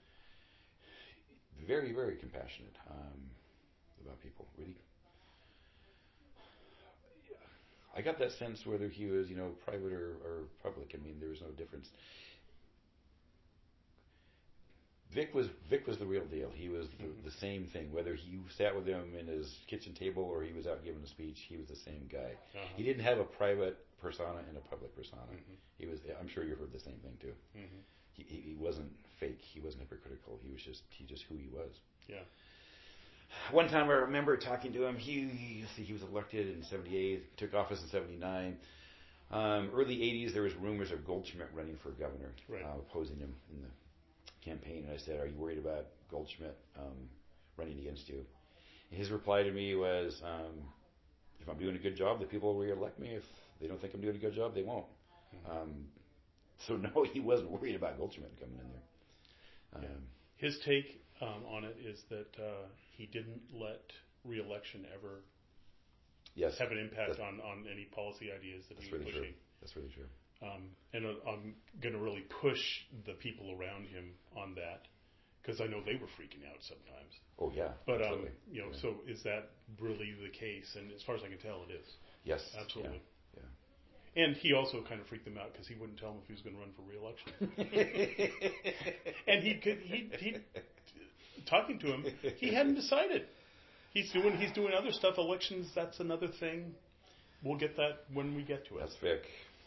very, very compassionate um, about people. Really. I got that sense whether he was, you know, private or, or public. I mean, there was no difference. Vic was Vic was the real deal. He was the,
mm-hmm.
the same thing. Whether he sat with him in his kitchen table or he was out giving a speech, he was the same guy.
Uh-huh.
He didn't have a private persona and a public persona.
Mm-hmm.
He was. I'm sure you heard the same thing too.
Mm-hmm.
He, he he wasn't fake. He wasn't hypocritical. He was just he just who he was.
Yeah.
One time I remember talking to him. He he, he was elected in seventy-eight, took office in seventy-nine. Um, early eighties, there was rumors of Goldschmidt running for governor,
right.
uh, opposing him in the campaign. And I said, "Are you worried about Goldschmidt um, running against you?" And his reply to me was, um, "If I'm doing a good job, the people will re-elect me. If they don't think I'm doing a good job, they won't." Mm-hmm. Um, so no, he wasn't worried about Goldschmidt coming in there. Um,
yeah. His take um, on it is that uh, he didn't let re-election ever
yes,
have an impact on, on any policy ideas that he was
really
pushing.
True. That's really true.
Um, and uh, I'm going to really push the people around him on that because I know they were freaking out sometimes.
Oh yeah,
but um,
absolutely.
you know,
yeah.
so is that really the case? And as far as I can tell, it is.
Yes,
absolutely.
Yeah. yeah.
And he also kind of freaked them out because he wouldn't tell them if he was going to run for re-election. And he could he he talking to him, he hadn't decided. He's doing he's doing other stuff. Elections, that's another thing. We'll get that when we get to it.
That's Vic.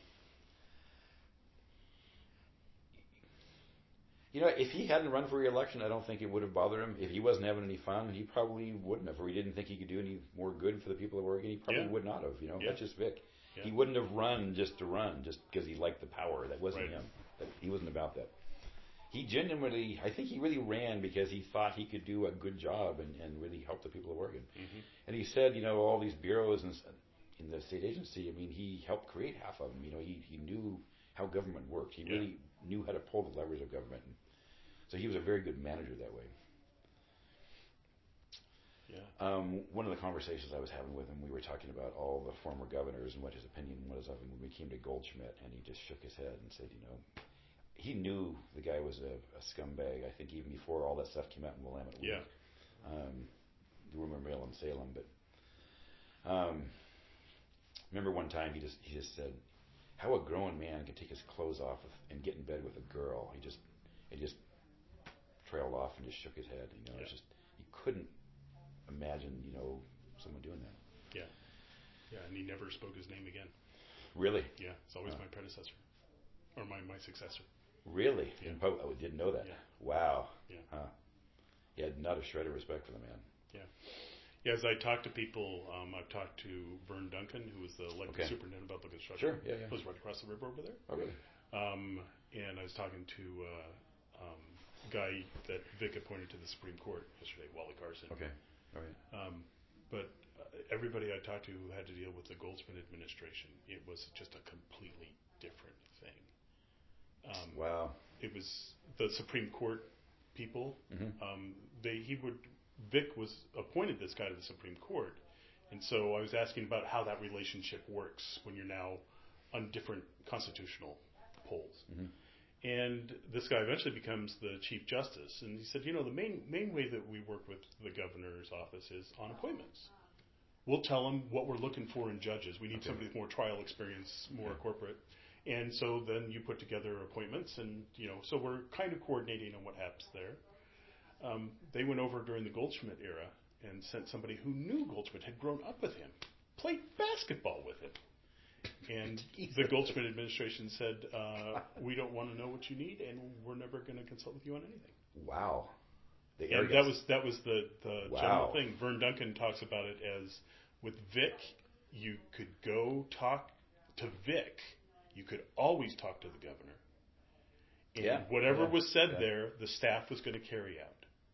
You know, if he hadn't run for re-election, I don't think it would have bothered him. If he wasn't having any fun, he probably wouldn't have. Or he didn't think he could do any more good for the people of Oregon, he probably
yeah.
would not have. You know,
yeah.
that's just Vic.
Yeah.
He wouldn't have run just to run, just because he liked the power. That wasn't
right.
him. That, he wasn't about that. He genuinely, I think he really ran because he thought he could do a good job and, and really help the people of Oregon.
Mm-hmm.
And he said, you know, all these bureaus and in the state agency, I mean, he helped create half of them. You know, he, he knew how government worked. He
yeah.
really knew how to pull the levers of government. And so he was a very good manager that way.
Yeah.
Um, one of the conversations I was having with him, we were talking about all the former governors and what his opinion was of him when we came to Goldschmidt, and he just shook his head and said, you know, he knew the guy was a, a scumbag, I think, even before all that stuff came out in the Willamette Week.
Yeah.
Um, the rumor mill in Salem, but um, remember one time he just he just said, how a grown man could take his clothes off and get in bed with a girl. He just he just trailed off and just shook his head. You know,
yeah.
it's just he couldn't imagine, you know, someone doing that.
Yeah. Yeah, and he never spoke his name again.
Really?
Yeah, it's always
huh.
my predecessor or my, my successor.
Really?
Yeah.
In pub- oh, I didn't know that.
Yeah.
Wow.
Yeah.
Huh. He had not a shred of respect for the man.
Yeah. Yeah, as I talk to people, um, I've talked to Vern Duncan, who was the elected
okay.
superintendent of public instruction.
Sure, yeah, yeah.
Who was right across the river over there.
Oh, really?
Um, and I was talking to uh, um, a guy that Vic appointed to the Supreme Court yesterday, Wally Carson.
Okay. All right.
Um, but uh, everybody I talked to who had to deal with the Goldsmith administration, it was just a completely different thing. Um,
wow.
It was the Supreme Court people.
Mm-hmm.
Um, they he would Vic was appointed this guy to the Supreme Court, and so I was asking about how that relationship works when you're now on different constitutional poles.
Mm-hmm.
And this guy eventually becomes the Chief Justice, and he said, you know, the main main way that we work with the governor's office is on appointments. We'll tell them what we're looking for in judges. We need
okay.
somebody with more trial experience, more
yeah.
corporate. And so then you put together appointments, and, you know, so we're kind of coordinating on what happens there. Um, they went over during the Goldschmidt era and sent somebody who knew Goldschmidt, had grown up with him, played basketball with him. And the Goldschmidt administration said, uh, we don't want to know what you need, and we're never going to consult with you on anything.
Wow. The
and
arrogance.
that was that was the, the
wow.
general thing. Vern Duncan talks about it as, with Vic, you could go talk to Vic. You could always talk to the governor. And
yeah.
whatever
yeah.
was said
yeah.
there, the staff was going to carry out.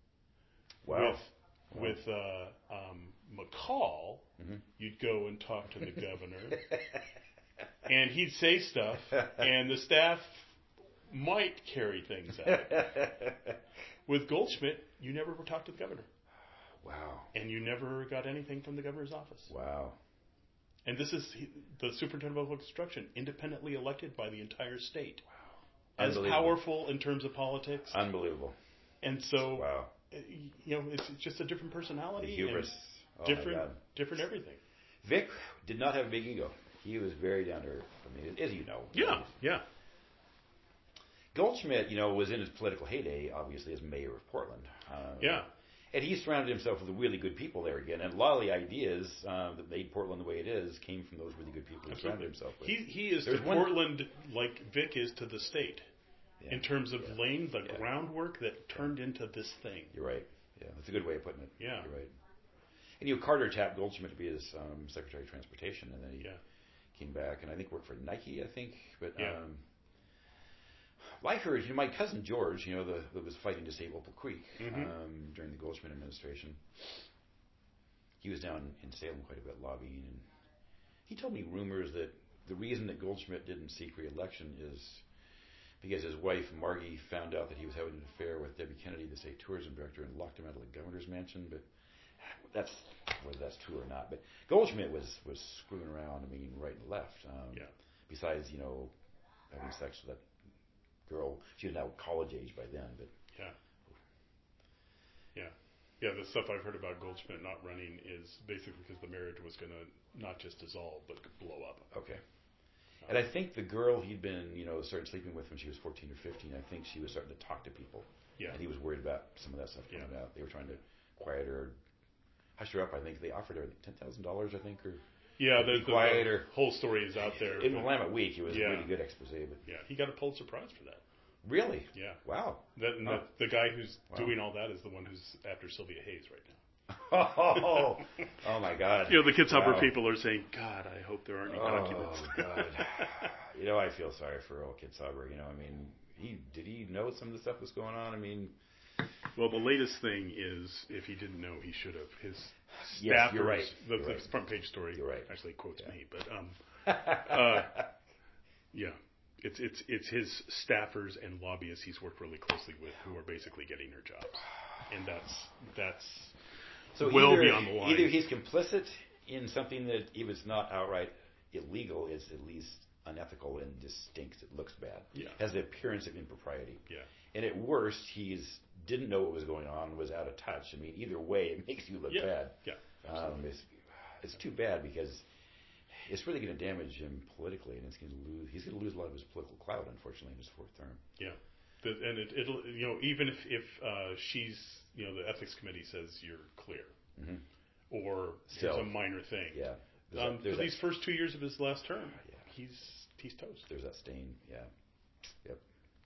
Wow.
With,
wow.
with uh, um, McCall,
mm-hmm.
you'd go and talk to the governor, and he'd say stuff, and the staff might carry things out. With Goldschmidt, you never were talked to the governor.
Wow.
And you never got anything from the governor's office.
Wow.
And this is the superintendent of public instruction, independently elected by the entire state.
Wow.
As powerful in terms of politics.
Unbelievable.
And so,
wow.
you know, it's just a different personality.
The hubris.
And
oh
different, different everything.
Vic did not have a big ego. He was very down to earth. I mean, as you know.
Yeah, yeah.
Goldschmidt, you know, was in his political heyday, obviously, as mayor of Portland. Um,
yeah.
and he surrounded himself with really good people there again. And a lot of the ideas um, that made Portland the way it is came from those really good people he surrounded himself with.
He he is
There's
to
one-
Portland like Vic is to the state
Yeah.
in terms of
Yeah.
laying the
Yeah.
groundwork that turned into this thing.
You're right. Yeah, that's a good way of putting it.
Yeah.
You're right. And you know, Carter tapped Goldschmidt to be his um, Secretary of Transportation, and then he
Yeah.
came back and I think worked for Nike, I think. But
Yeah.
um, well, I heard, you know, my cousin George, you know, the, that was fighting to save Opal Creek
Mhm.
um, during the Goldschmidt administration. He was down in Salem quite a bit lobbying, and he told me rumors that the reason that Goldschmidt didn't seek re-election is because his wife Margie found out that he was having an affair with Debbie Kennedy, the state tourism director, and locked him out of the governor's mansion. But that's whether that's true or not. But Goldschmidt was was screwing around. I mean, right and left. Um,
Yeah.
Besides, you know, having sex with that girl, she was now college age by then. But
Yeah. Yeah. Yeah, the stuff I've heard about Goldschmidt not running is basically because the marriage was going to not just dissolve, but blow up.
okay. And I think the girl he'd been, you know, started sleeping with when she was fourteen or fifteen, I think she was starting to talk to people.
Yeah.
And he was worried about some of that stuff coming
Yeah.
out. They were trying to quiet her, hush her up. I think they offered her ten thousand dollars, I think, or
Yeah,
be
the, the,
quiet
the
or
whole story is out there.
in
but-
Willamette Week. It was
Yeah.
a really good expose. But
Yeah, he got a Pulitzer Prize for that.
really,
Yeah.
wow.
That, and
Huh.
that the guy who's
Wow.
doing all that is the one who's after Sylvia Hayes right now.
oh, oh my God.
You know, the Kitzhaber
Wow.
people are saying, God, I hope there aren't any documents.
Oh God. You know, I feel sorry for old Kitzhaber. You know, I mean, he did he know some of the stuff was going on? I mean,
Well, the latest thing is, if he didn't know, he should have. His staffers,
Yes, you're right.
the,
You're
the
right.
front page story
You're right.
actually quotes
Yeah.
me, but um, uh, yeah, it's it's it's his staffers and lobbyists he's worked really closely with who are basically getting their jobs, and that's that's
so
well
either,
beyond the line.
either he's complicit in something that if it's not outright illegal, is at least unethical and distinct. It looks bad.
Yeah.
Has the appearance of impropriety.
Yeah.
And at worst, he's didn't know what was going on, was out of touch. I mean, either way, it makes you look
Yeah.
bad.
Yeah.
Um, it's, it's too bad because it's really going to damage him politically, and it's going to lose. He's going to lose a lot of his political clout, unfortunately, in his fourth term.
Yeah, the, and it, it'll you know even if if uh, she's you know the ethics committee says you're clear,
Mm-hmm.
or
Still.
it's a minor thing.
Yeah. There's
Um,
that, there's
for these
that,
first two years of his last term,
Yeah.
he's he's toast.
there's that stain. Yeah. Yep.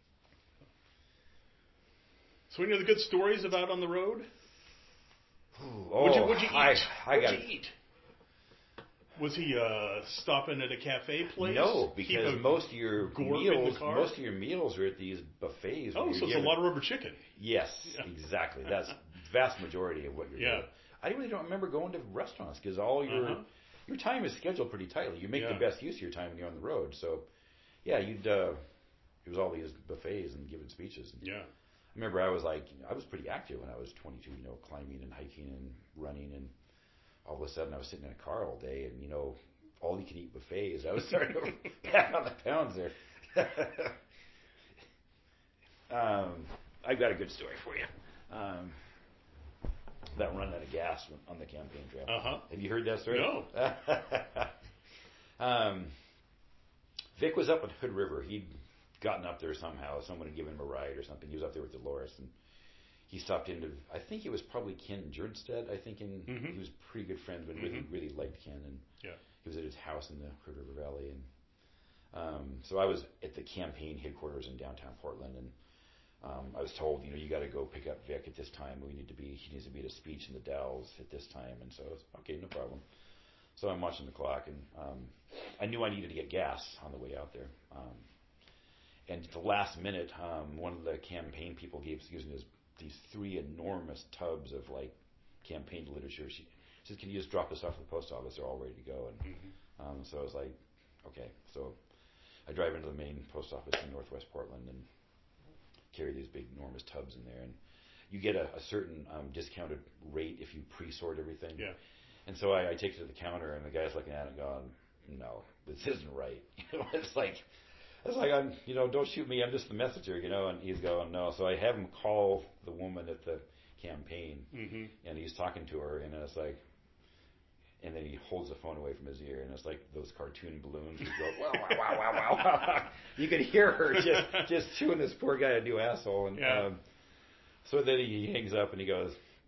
So any of the good stories about on the road?
Oh,
What'd you, what'd you eat?
I, I
what'd
got
you eat? Was he uh, stopping at a cafe place?
no,
Keep
because
a
most of your
gourd in the
meals,
car?
most of your meals are at these buffets.
Oh,
where
so
you're
it's a
given-
lot of rubber chicken.
Yes,
Yeah.
exactly. That's vast majority of what you're
Yeah.
doing. I really don't remember going to restaurants because all your
Uh-huh.
your time is scheduled pretty tightly. You make
Yeah.
the best use of your time when you're on the road. So, yeah, you'd uh, it was all these buffets and giving speeches. And
Yeah.
I remember I was like, I was pretty active when I was twenty-two. You know, climbing and hiking and running, and all of a sudden I was sitting in a car all day, and you know, all you can eat buffets. I was starting to pack on the pounds there. um, I've got a good story for you. Um, that running out of gas on the campaign trail.
Uh-huh.
Have you heard that story?
No.
um, Vic was up at Hood River. He'd gotten up there somehow. Someone had given him a ride or something. He was up there with Dolores, and he stopped into, I think it was probably Ken Jernstedt. I think in,
Mhm.
he was pretty good friends, but really,
Mhm.
really liked Ken. And
Yeah.
he was at his house in the Hood River Valley. And um, so I was at the campaign headquarters in downtown Portland, and um, I was told, you know, you got to go pick up Vic at this time. We need to be, he needs to be at a speech in the Dells at this time. And so I was, okay, no problem. So I'm watching the clock, and um, I knew I needed to get gas on the way out there. Um, and at the last minute, um, one of the campaign people gave using his, these three enormous tubs of like campaign literature. She says, "Can you just drop this off at the post office? They're all ready to go." And
Mhm.
um, so I was like, "Okay." So I drive into the main post office in Northwest Portland and carry these big, enormous tubs in there, and you get a, a certain um, discounted rate if you pre-sort everything.
Yeah.
And so I, I take it to the counter, and the guy's looking at it and going, "No, this isn't right." You know, it's like, it's like I'm, you know, don't shoot me. I'm just the messenger, you know. And he's going, "No." So I have him call the woman at the campaign,
Mhm.
and he's talking to her, and it's like, and then he holds the phone away from his ear, and it's like those cartoon balloons. You go, "Wow, wow, wow, wow, wow!" You could hear her just just chewing this poor guy a new asshole, and
Yeah.
um, so then he hangs up and he goes,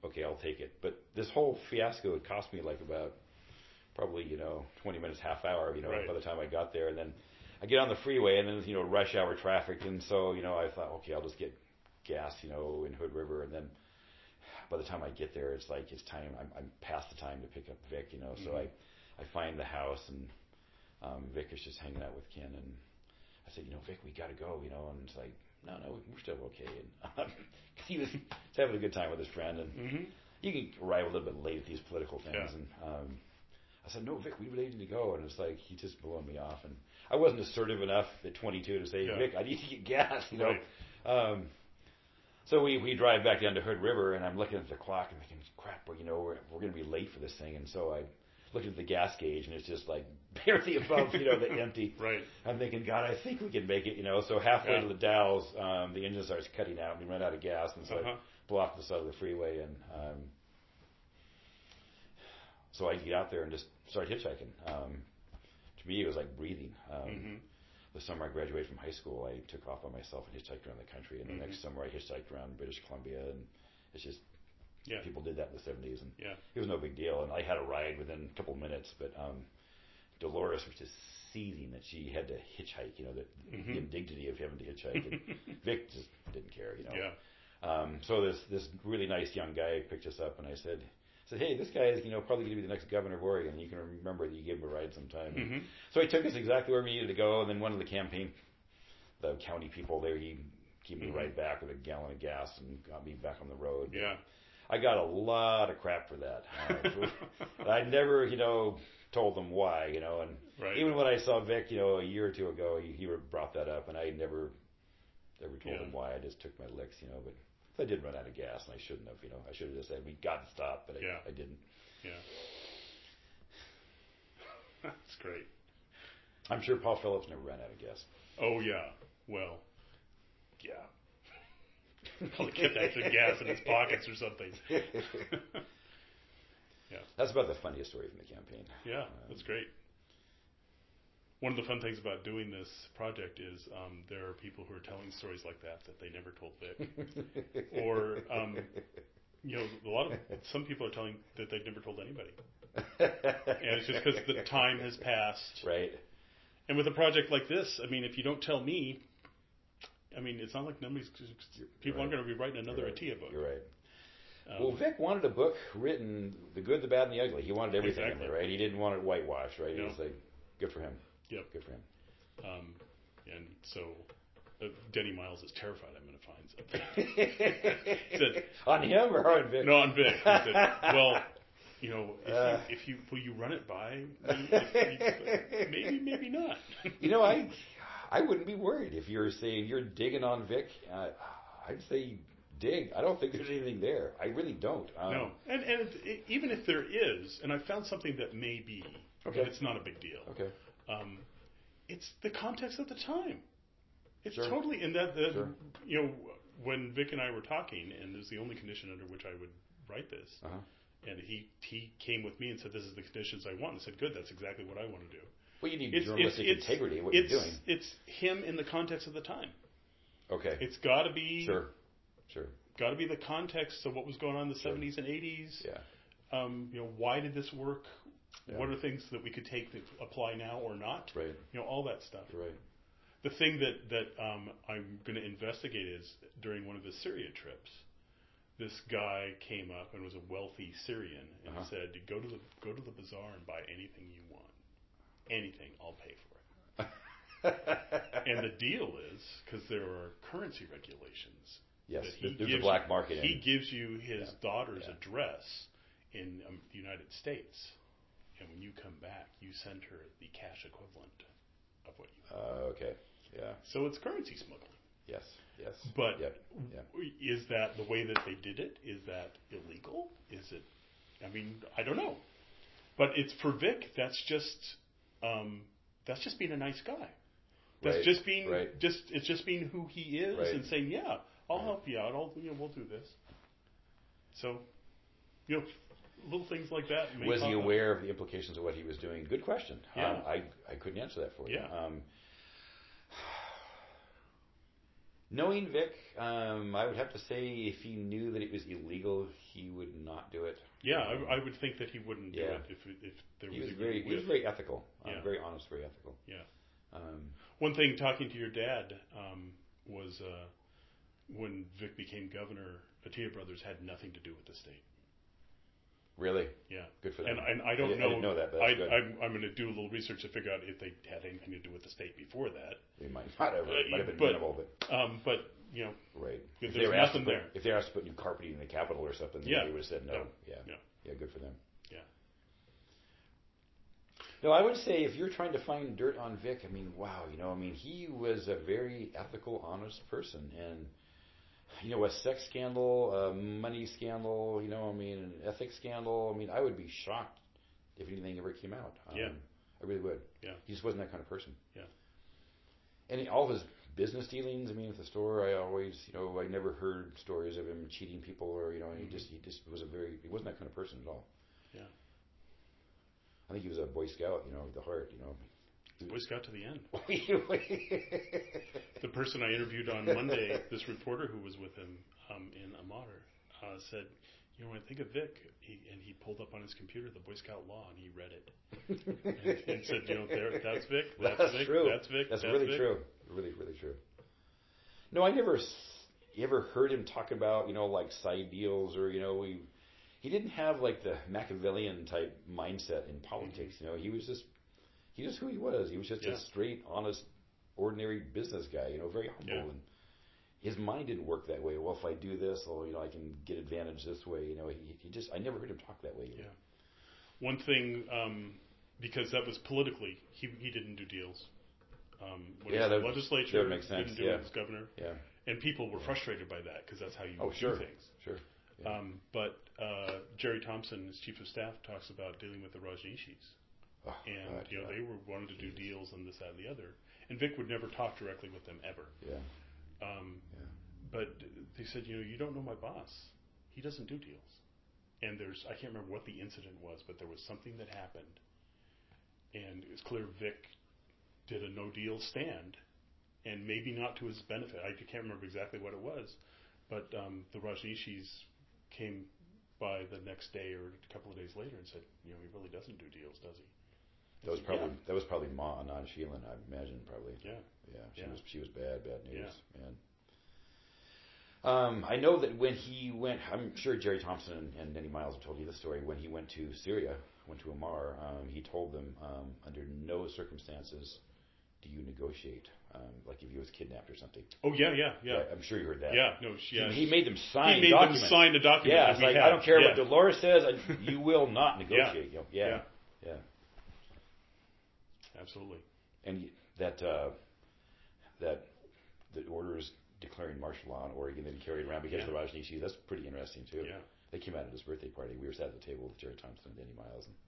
okay, I'll take it. But this whole fiasco had cost me like about probably, you know, twenty minutes, half hour, you know,
right.
by the time I got there. And then I get on the freeway and then, you know, rush hour traffic. And so, you know, I thought, okay, I'll just get gas, you know, in Hood River. And then by the time I get there, it's like, it's time, I'm, I'm past the time to pick up Vic, you know. Mm-hmm. So I, I find the house and um, Vic is just hanging out with Ken. And I said, you know, Vic, we got to go, you know. And it's like, no, no, we're still okay. And um, he was having a good time with his friend. And mm-hmm. you can arrive a little bit late at these political things. Yeah. And um, I said, no, Vic, we really need to go. And it's like, he just blowing me off. And I wasn't assertive enough at twenty-two to say, yeah. Vic, I need to get gas, you know. Right. Um, so we, we drive back down to Hood River, and I'm looking at the clock and thinking, crap, well, you know, we're, we're going to be late for this thing. And so I looked at the gas gauge, and it's just like barely above, you know, the empty.
Right.
I'm thinking, God, I think we can make it, you know. So halfway
yeah.
to the Dalles, um, the engine starts cutting out, and we run out of gas. And so uh-huh. I pull off the side of the freeway, and um, so I get out there and just start hitchhiking. Um, to me, it was like breathing. Um, mm-hmm. The summer I graduated from high school, I took off by myself and hitchhiked around the country. And mm-hmm. the next summer, I hitchhiked around British Columbia, and it's just yeah. people did that in the seventies, and
yeah.
it was no big deal. And I had a ride within a couple of minutes, but um, Dolores was just seething that she had to hitchhike. You know, that mm-hmm. the indignity of having to hitchhike. And Vic just didn't care. You know.
Yeah.
Um, so this this really nice young guy picked us up, and I said. Said, hey, this guy is, you know, probably going to be the next governor of Oregon. You can remember that you gave him a ride sometime. Mm-hmm. So he took us exactly where we needed to go, and then one of the campaign, the county people there, he gave me mm-hmm. a ride back with a gallon of gas and got me back on the road.
Yeah.
I got a lot of crap for that. Uh, I never, you know, told them why, you know, and
right.
even when I saw Vic, you know, a year or two ago, he, he brought that up, and I never, never told yeah. him why. I just took my licks, you know, but. I did run out of gas, and I shouldn't have. You know, I should have just said we got to stop, but I,
yeah.
I didn't.
Yeah, that's great.
I'm sure Paul Phillips never ran out of gas.
Oh yeah, well, yeah. Probably kept extra gas in his pockets or something. Yeah,
that's about the funniest story from the campaign.
Yeah, um, that's great. One of the fun things about doing this project is um, there are people who are telling stories like that that they never told Vic, or um, you know, a lot of some people are telling that they've never told anybody, and it's just because the time has passed.
Right.
And with a project like this, I mean, if you don't tell me, I mean, it's not like nobody's people
right.
aren't going to be writing another
right.
ATIA book.
You're right.
Um,
well, Vic wanted a book written, the good, the bad, and the ugly. He wanted everything
exactly.
in there, right? He didn't want it whitewashed, right?
No.
He was like, good for him.
Yep.
Good for him.
Um, and so uh, Denny Miles is terrified I'm going to find something. said,
on him or on Vic?
No, on Vic. He said, well, you know, if, uh, you, if you will you run it by me? If you, maybe, maybe not.
You know, I I wouldn't be worried if you're saying you're digging on Vic. Uh, I'd say dig. I don't think there's anything there. I really don't. Um,
no, and and it, it, even if there is, and I found something that may be,
okay.
but it's not a big deal.
Okay.
Um, it's the context of the time. It's
sure.
totally in that, the,
sure.
you know, when Vic and I were talking, and it was the only condition under which I would write this,
uh-huh.
and he he came with me and said, "This is the conditions I want." And I said, "Good, that's exactly what I want to do."
Well, you need
it's,
journalistic
it's,
integrity. What
it's,
you're doing.
It's him in the context of the time.
Okay.
It's got to be
sure, sure.
Got to be the context of what was going on in the sure. seventies and eighties.
Yeah.
Um, you know, why did this work?
Yeah.
What are things that we could take that apply now or not?
Right.
You know, all that stuff.
Right.
The thing that that um, I'm going to investigate is during one of the Syria trips, this guy came up and was a wealthy Syrian and
uh-huh.
said, "Go to the go to the bazaar and buy anything you want, anything, I'll pay for it." And the deal is because there are currency regulations.
Yes,
that he
there's
gives
a black market.
You, he
in.
gives you his
yeah.
daughter's
yeah.
address in um, the United States. And when you come back, you send her the cash equivalent of what you have.
Uh, okay, yeah.
So it's currency smuggling.
Yes, yes.
But
yep. Yep.
is that the way that they did it? Is that illegal? Is it? I mean, I don't know. But it's for Vic. That's just um, that's just being a nice guy. That's
right.
just being
right.
just it's just being who he is
right.
and saying, yeah, I'll
right.
help you out. I'll you know we'll do this. So, you know. Little things like that. May
was he
up.
aware of the implications of what he was doing? Good question.
Yeah.
Um, I I couldn't answer that for you.
Yeah.
Um, Knowing Vic, um, I would have to say if he knew that it was illegal, he would not do it.
Yeah,
um,
I, I would think that he wouldn't
yeah.
do it if if there
he
was.
was
a
very
good
he was
whiff.
very ethical, um,
Yeah.
very honest, very ethical.
Yeah.
Um,
One thing, talking to your dad, um, was uh, when Vic became governor, Atiyeh Brothers had nothing to do with the state.
really,
Yeah.
good for them.
And and I don't
didn't-
know.
I didn't know that, but
I,
that's good.
I'm, I'm going to do a little research to figure out if they had anything to do with the state before that.
They might not have. It might have been
But-
minimal, but
Um, but you know,
right.
There-
If
there's
they were asked to
nothing
put,
there.
if they were asked to put new carpeting in the Capitol or something,
Yeah.
they would have said no.
No.
Yeah.
Yeah.
Yeah, good for them.
Yeah.
No, I would say if you're trying to find dirt on Vic, I mean, wow, you know, I mean, he was a very ethical, honest person, and you know, a sex scandal, a money scandal, you know, I mean, an ethics scandal. I mean, I would be shocked if anything ever came out. Um,
Yeah.
I really would.
Yeah.
He just wasn't that kind of person.
Yeah.
And he, all of his business dealings, I mean, at the store, I always, you know, I never heard stories of him cheating people or, you know, he
Mhm.
just, he just was a very, he wasn't that kind of person at all.
Yeah.
I think he was a Boy Scout, you know, at the heart, you know.
Boy Scout to the end.
yeah,
The person I interviewed on Monday, this reporter who was with him um, in Amar, uh, said, you know, when I think of Vic, he, and he pulled up on his computer the Boy Scout law and he read it. and, and said, you know, there, that's Vic, that's,
that's
Vic,
true.
that's Vic,
That's,
that's
really
Vic.
true. Really, really true. No, I never s- ever heard him talk about, you know, like side deals or, you know, we, he didn't have like the Machiavellian type mindset in politics. You know, he was just, he was who he was. He was just
Yeah.
a straight, honest, ordinary business guy, you know, very humble.
Yeah.
And his mind didn't work that way. Well, if I do this, well, you know, I can get advantage this way. You know, he, he just, I never heard him talk that way.
Yeah. One thing, um, because that was politically, he he didn't do deals. Um, when
Yeah,
he was in
that-
the legislature,
that would make sense,
didn't do
yeah.
it as governor,
Yeah.
and people were
Yeah.
frustrated by that because that's how you
Oh,
do
sure.
things.
Sure. Yeah.
Um, but uh, Jerry Thompson, his chief of staff, talks about dealing with the Rajneeshis,
Oh,
and
God,
you know
yeah.
they were wanted to do
Jesus.
deals and this, that, and the other. And Vic would never talk directly with them ever.
Yeah.
Um,
Yeah.
But they said, you know, you don't know my boss. He doesn't do deals. And there's, I can't remember what the incident was, but there was something that happened, and it was clear Vic did a no-deal stand, and maybe not to his benefit. I can't remember exactly what it was, but um, the Rajneeshis came by the next day or a couple of days later and said, you know, he really doesn't do deals, does he?
That was
Yeah.
probably that was probably Ma Anand Sheelan, I imagine, probably.
Yeah.
Yeah, she
Yeah.
was she was bad, bad news,
Yeah.
man. Um, I know that when he went, I'm sure Jerry Thompson and, and Denny Miles have told you the story. When he went to Syria, went to Amar, um, he told them um, under no circumstances do you negotiate, um, like if he was kidnapped or something.
Oh yeah, yeah, yeah,
Right, I'm sure you heard that.
yeah. No, she, yeah.
He, he made them sign.
He made
documents.
them sign a document.
Yeah,
that
it's
we
like
had.
I don't care
yeah.
what Dolores says. I, you will not negotiate. You know, yeah,
Yeah.
yeah.
Absolutely.
And that uh, that the orders declaring martial law in Oregon and carried around because
Yeah.
of the Rajneeshis. That's pretty interesting too.
Yeah.
They came out at his birthday party. We were sat at the table with Jerry Thompson and Denny Miles, and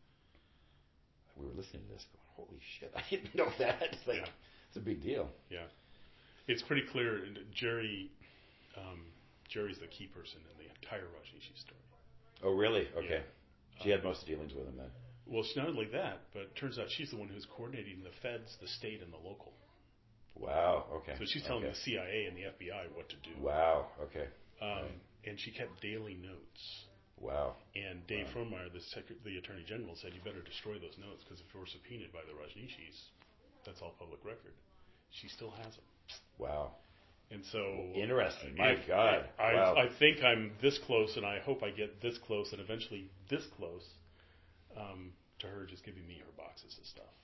we were listening to this, going, "Holy shit! I didn't know that." It's like
Yeah.
it's a big deal.
Yeah. It's pretty clear. and Jerry, um, Jerry's the key person in the entire Rajneeshi story.
Oh, really? Okay.
Yeah.
She had most of the dealings with him then.
Well, it's not only that, but it turns out she's the one who's coordinating the feds, the state, and the local.
Wow. Okay.
So she's telling
okay.
the C I A and the F B I what to do.
Wow. Okay.
Um,
Right.
And she kept daily notes.
Wow.
And Dave
Wow.
Frohnmeyer, the, Sec- the Attorney General, said you better destroy those notes because if we're subpoenaed by the Rajneeshis, that's all public record. She still has them.
Wow.
And so
Interesting.
uh,
My
if-
God.
I,
Wow.
I think I'm this close, and I hope I get this close, and eventually this close um, to her just giving me her boxes of stuff.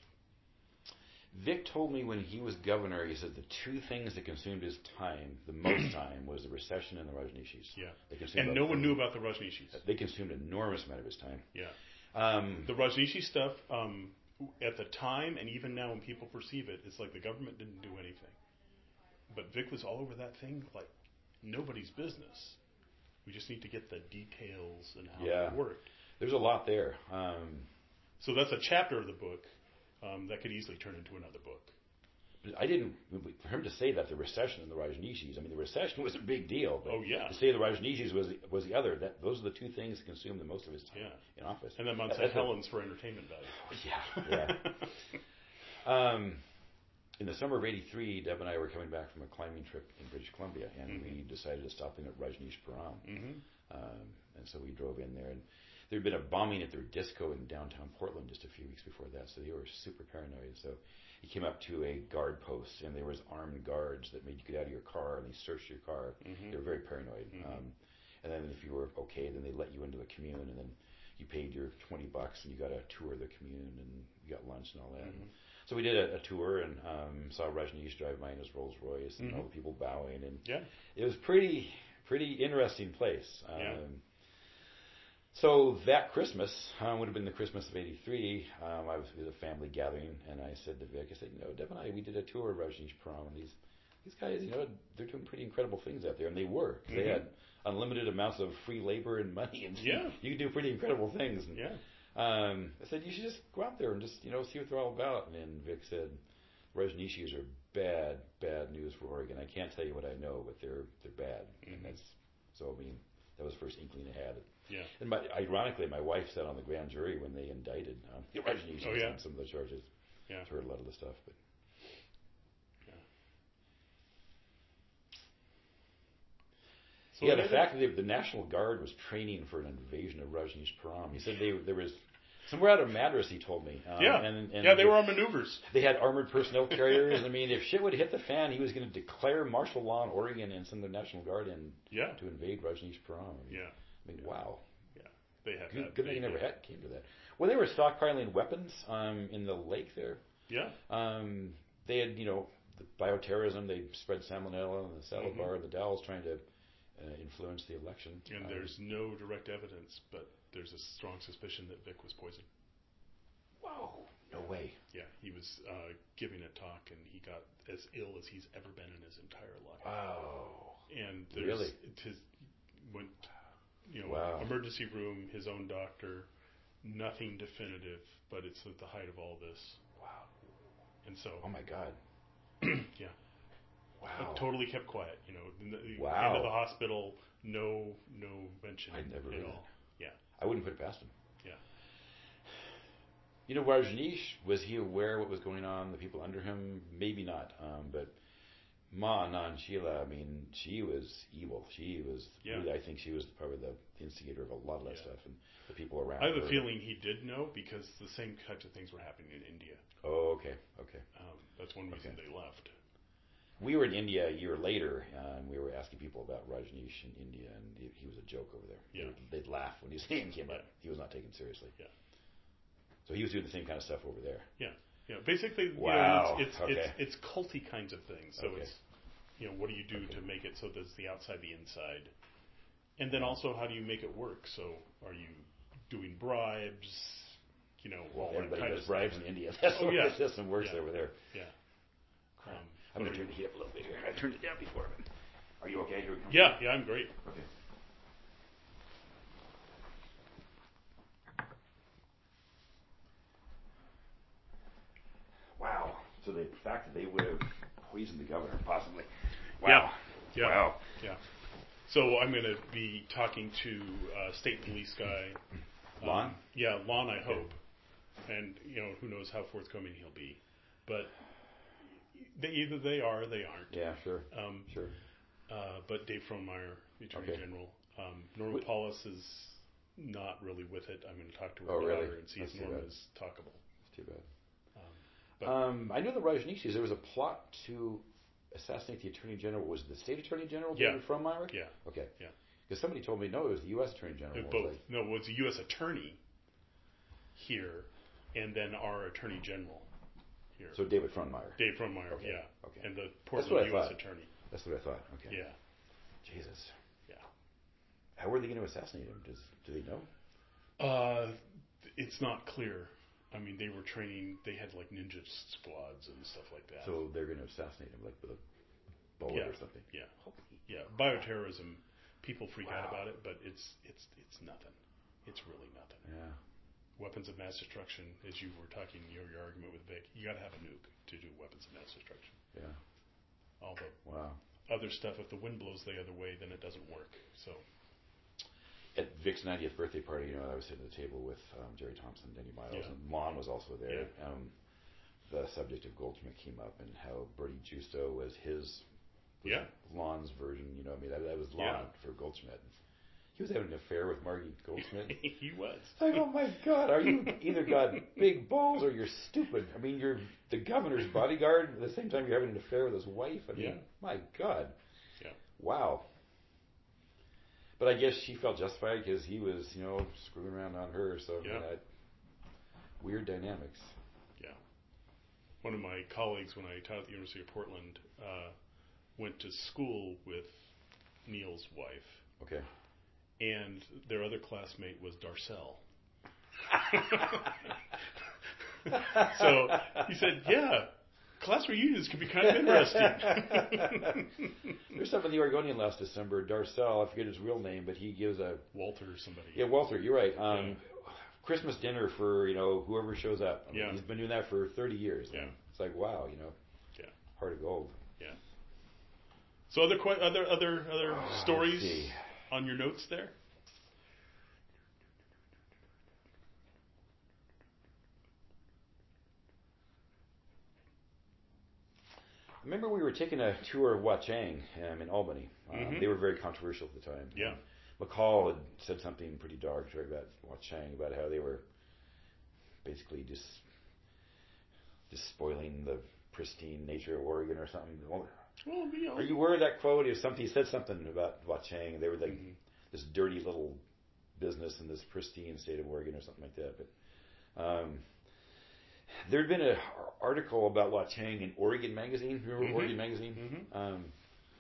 Vic told me when he was governor, he said the two things that consumed his time, the most time, was the recession and the Rajneeshis.
Yeah.
They consumed
And
about-
no one knew about the Rajneeshis.
They consumed an enormous amount of his time.
Yeah.
Um,
The Rajneeshi stuff, um, at the time, and even now when people perceive it, it's like the government didn't do anything. But Vic was all over that thing like nobody's business. We just need to get the details and how
Yeah.
it worked.
there's a lot there. Um,
So that's a chapter of the book um, that could easily turn into another book.
I didn't, for him to say that the recession and the Rajneeshis, I mean, the recession was a big deal. But
Oh, yeah.
To say the Rajneeshis was was the other, that those are the two things that consumed the most of his time
Yeah.
in office.
And then Mount
That-
Saint
that's a-
Helens for entertainment value.
Yeah, yeah. um, in the summer of eighty-three, Deb and I were coming back from a climbing trip in British Columbia, and
mm-hmm.
we decided to stop in at Rajneeshpuram.
Mm-hmm.
Um, and so we drove in there, and there had been a bombing at their disco in downtown Portland just a few weeks before that, so they were super paranoid. So he came up to a guard post, and there was armed guards that made you get out of your car, and they searched your car. Mm-hmm. They were very paranoid. Mm-hmm. Um, and then if you were okay, then they let you into the commune, and then you paid your twenty bucks, and you got a tour of the commune, and you got lunch and all that. Mm-hmm. So we did a, a tour and um, saw Rajneesh drive by in his Rolls Royce, and mm-hmm. all the people bowing, and
yeah.
it was pretty pretty interesting place. Um,
yeah.
So that Christmas um, would have been the Christmas of eighty-three. Um, I was with a family gathering, and I said to Vic, I said, you know, Deb and I, we did a tour of Rajneeshpuram, and these these guys, you know, they're doing pretty incredible things out there, and they were. Mm-hmm. They had unlimited amounts of free labor and money, and
yeah.
you could do pretty incredible things. And,
yeah.
Um, I said, you should just go out there and just, you know, see what they're all about. And then Vic said, Rajneeshis are bad, bad news for Oregon. I can't tell you what I know, but they're they're bad. Mm-hmm. And that's, so, I mean, that was the first inkling I had.
Yeah.
And my, ironically, my wife sat on the grand jury when they indicted um, the Rajneeshis
oh, yeah.
on some of the charges.
Yeah.
I've heard a lot of the stuff, but. So yeah, the fact that they, the National Guard was training for an invasion of Rajneeshpuram. He said they there was somewhere out of Madras. He told me. Um,
yeah,
and, and
yeah, they, they were on maneuvers.
They had armored personnel carriers. I mean, if shit would hit the fan, he was going to declare martial law in Oregon and send the National Guard in
yeah.
to invade Rajneeshpuram. I mean,
yeah,
I mean,
yeah.
wow.
Yeah, they had
good.
That
Good thing it never had, came to that. Well, they were stockpiling weapons um, in the lake there.
Yeah.
Um, they had, you know, the bioterrorism. They spread salmonella and the saddle bar
mm-hmm.
and the Dowels trying to. Uh, influence the election.
And
um,
there's no direct evidence, but there's a strong suspicion that Vic was poisoned.
Whoa, no way.
Yeah, he was uh, giving a talk, and he got as ill as he's ever been in his entire life.
Wow.
And there's
really?
his went, you know,
wow.
emergency room, his own doctor, nothing definitive, but it's at the height of all this.
Wow.
And so.
Oh my God.
yeah.
Wow.
Totally kept quiet, you know. The
wow.
End of the hospital, no, no mention
I'd never
at
heard
all.
That.
Yeah.
I wouldn't put it past him.
Yeah.
You know, Rajneesh, was he aware what was going on? The people under him, maybe not. Um, but Ma Anand Sheila, I mean, she was evil. She was.
Yeah.
Really, I think she was probably the instigator of a lot of that
yeah.
stuff, and the people around.
I have
her.
a feeling he did know because the same types of things were happening in India.
Oh, okay, okay.
Um, that's one reason
okay.
they left.
We were in India a year later, and we were asking people about Rajneesh in India, and he, he was a joke over there.
Yeah.
They'd, they'd laugh when his name came up.
Yeah.
He was not taken seriously.
Yeah.
So he was doing the same kind of stuff over there.
Yeah. Yeah. Basically,
wow.
you know, it's it's,
okay.
it's it's culty kinds of things. So
okay.
it's, you know, what do you do
okay.
to make it so there's the outside, the inside, and then also how do you make it work? So are you doing bribes? You know,
well,
all
everybody
that kind
does
of
bribes
stuff.
in India. That's
oh,
the way
yeah.
the system works
yeah.
over there.
Yeah. Um,
I'm going to turn the heat up a little bit here. I turned it down before. But are you okay? Here we come.
Yeah, yeah, I'm great.
Okay. Wow. So the fact that they would have poisoned the governor, possibly. Wow.
Yeah. yeah.
Wow.
Yeah. So I'm going to be talking to uh, state police guy.
Lon?
Um, yeah, Lon, I
okay.
hope. And, you know, who knows how forthcoming he'll be. But they, either they are or they aren't.
Yeah, sure.
Um,
sure.
Uh, but Dave Frohnmeyer, the Attorney
okay.
General, um, Norma
Wait.
Paulus is not really with it. I'm going to talk to her
oh,
daughter
really?
and see
That's
if Norma is talkable.
That's too bad.
Um, but
um, I know the Rajneeshis, there was a plot to assassinate the Attorney General. Was it the State Attorney General,
yeah.
David Frohnmeyer?
Yeah.
Okay.
Yeah.
Because somebody told me, no, it was the U S Attorney General.
Uh, both.
Like,
no, it was the U S Attorney here, and then our Attorney General here.
So David Frohnmeyer.
Dave Frohnmeyer,
okay.
yeah.
Okay.
And the
That's
Portland
what I
U S
thought.
Attorney.
That's what I thought. Okay.
Yeah.
Jesus.
Yeah.
How were they going to assassinate him? Does, do they know?
Uh, it's not clear. I mean, they were training. They had like ninja squads and stuff like that.
So they're going to assassinate him like with a bullet
yeah.
or something.
Yeah. Yeah. Bioterrorism. People freak
wow.
out about it, but it's it's it's nothing. It's really nothing.
Yeah.
Weapons of mass destruction, as you were talking, your your argument with Vic, you got to have a nuke to do weapons of mass destruction.
Yeah.
All the
wow.
other stuff, if the wind blows the other way, then it doesn't work. So.
At Vic's ninetieth birthday party, you know, I was sitting at the table with um, Jerry Thompson, Denny Miles,
yeah.
and Lon was also there.
Yeah.
Um, the subject of Goldschmidt came up and how Bertie Justo was his was
Yeah.
Lon's version. You know, what I mean, that, that was Lon
Yeah.
for Goldschmidt. He was having an affair with Margie Goldsmith.
He was.
It's like, oh my God, are you either got big balls or you're stupid? I mean, you're the governor's bodyguard at the same time you're having an affair with his wife. I mean,
Yeah.
my God.
Yeah.
Wow. But I guess she felt justified because he was, you know, screwing around on her. So
Yeah.
I mean, that weird dynamics.
Yeah. One of my colleagues, when I taught at the University of Portland, uh, went to school with Neil's wife.
Okay.
And their other classmate was Darcel. So he said, yeah, class reunions can be kind of interesting.
There's something in the Oregonian last December, Darcel, I forget his real name, but he gives a...
Walter or somebody.
Yeah, Walter, you're right. Um,
Yeah.
Christmas dinner for, you know, whoever shows up. I mean,
Yeah.
He's been doing that for thirty years.
Yeah.
It's like, wow, you know.
Yeah.
Heart of gold.
Yeah. So other que- other other other
Oh,
stories
let's see.
on your notes there?
Remember we were taking a tour of Watchang um, in Albany. Um,
Mhm.
They were very controversial at the time.
Yeah.
McCall had said something pretty dark right, about Watchang, about how they were basically just just spoiling the pristine nature of Oregon or something. Well,
Well, you know.
are you aware of that quote? If somebody said something about Watchang, they were like
Mhm.
this dirty little business in this pristine state of Oregon or something like that. But um, there had been an article about Watchang in Oregon Magazine. Remember
Mhm.
Oregon Magazine?
Mhm.
Um,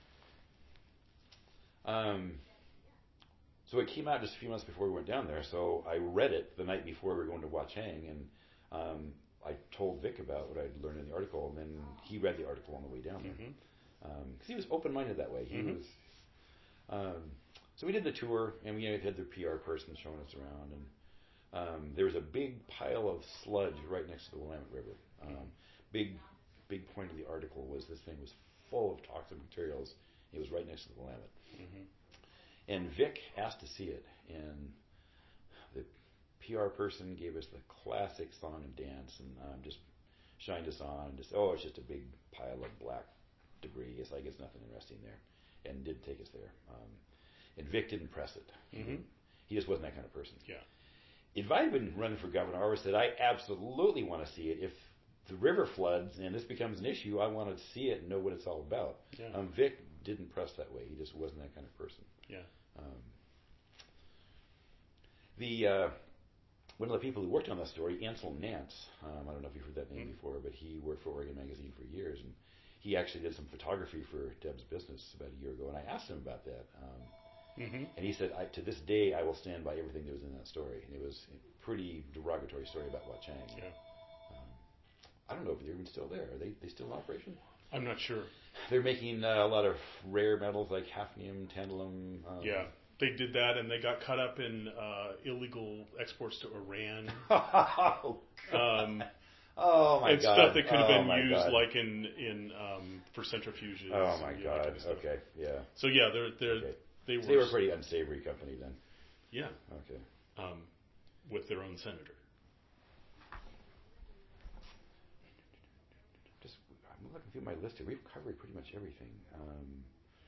um, so it came out just a few months before we went down there. So I read it the night before we were going to Watchang, and um, I told Vic about what I'd learned in the article, and then he read the article on the way down there.
Mhm.
Because he was open-minded that way. He
Mhm.
was. Um, so we did the tour, and we had the P R person showing us around, and um, there was a big pile of sludge right next to the Willamette River. Um, big, big point of the article was this thing was full of toxic materials. It was right next to the Willamette.
Mhm.
And Vic asked to see it, and the P R person gave us the classic song and dance, and um, just shined us on, and just, oh, it's just a big pile of black debris. It's like it's nothing interesting there, and did take us there. Um, and Vic didn't press it.
Mhm.
He just wasn't that kind of person.
Yeah.
If I had been running for governor, I would have said, I absolutely want to see it. If the river floods and this becomes an issue, I want to see it and know what it's all about.
Yeah.
Um, Vic didn't press that way. He just wasn't that kind of person.
Yeah.
Um, the uh, one of the people who worked on that story, Ansel Nance, um, I don't know if you've heard that name
Mhm.
before, but he worked for Oregon Magazine for years, and he actually did some photography for Deb's business about a year ago, and I asked him about that. Um,
Mhm.
And he said, I, to this day, I will stand by everything that was in that story. And it was a pretty derogatory story about Watchang.
Yeah.
Um, I don't know if they're even still there. Are they, they still in operation?
I'm not sure.
They're making uh, a lot of rare metals like hafnium, tantalum. Um,
Yeah. They did that, and they got caught up in uh, illegal exports to Iran.
oh,
Um,
oh my
and
God.
stuff that could have
oh
been
my
used
God.
like in in um, for centrifuges.
Oh my
and, you know, that
God.
kind of stuff.
Okay. Yeah.
So yeah, they're they're
Okay.
they were
So they were a pretty unsavory company then.
yeah
Okay.
um, with their own senator.
Just I'm looking through my list here. We've covered pretty much everything. Um,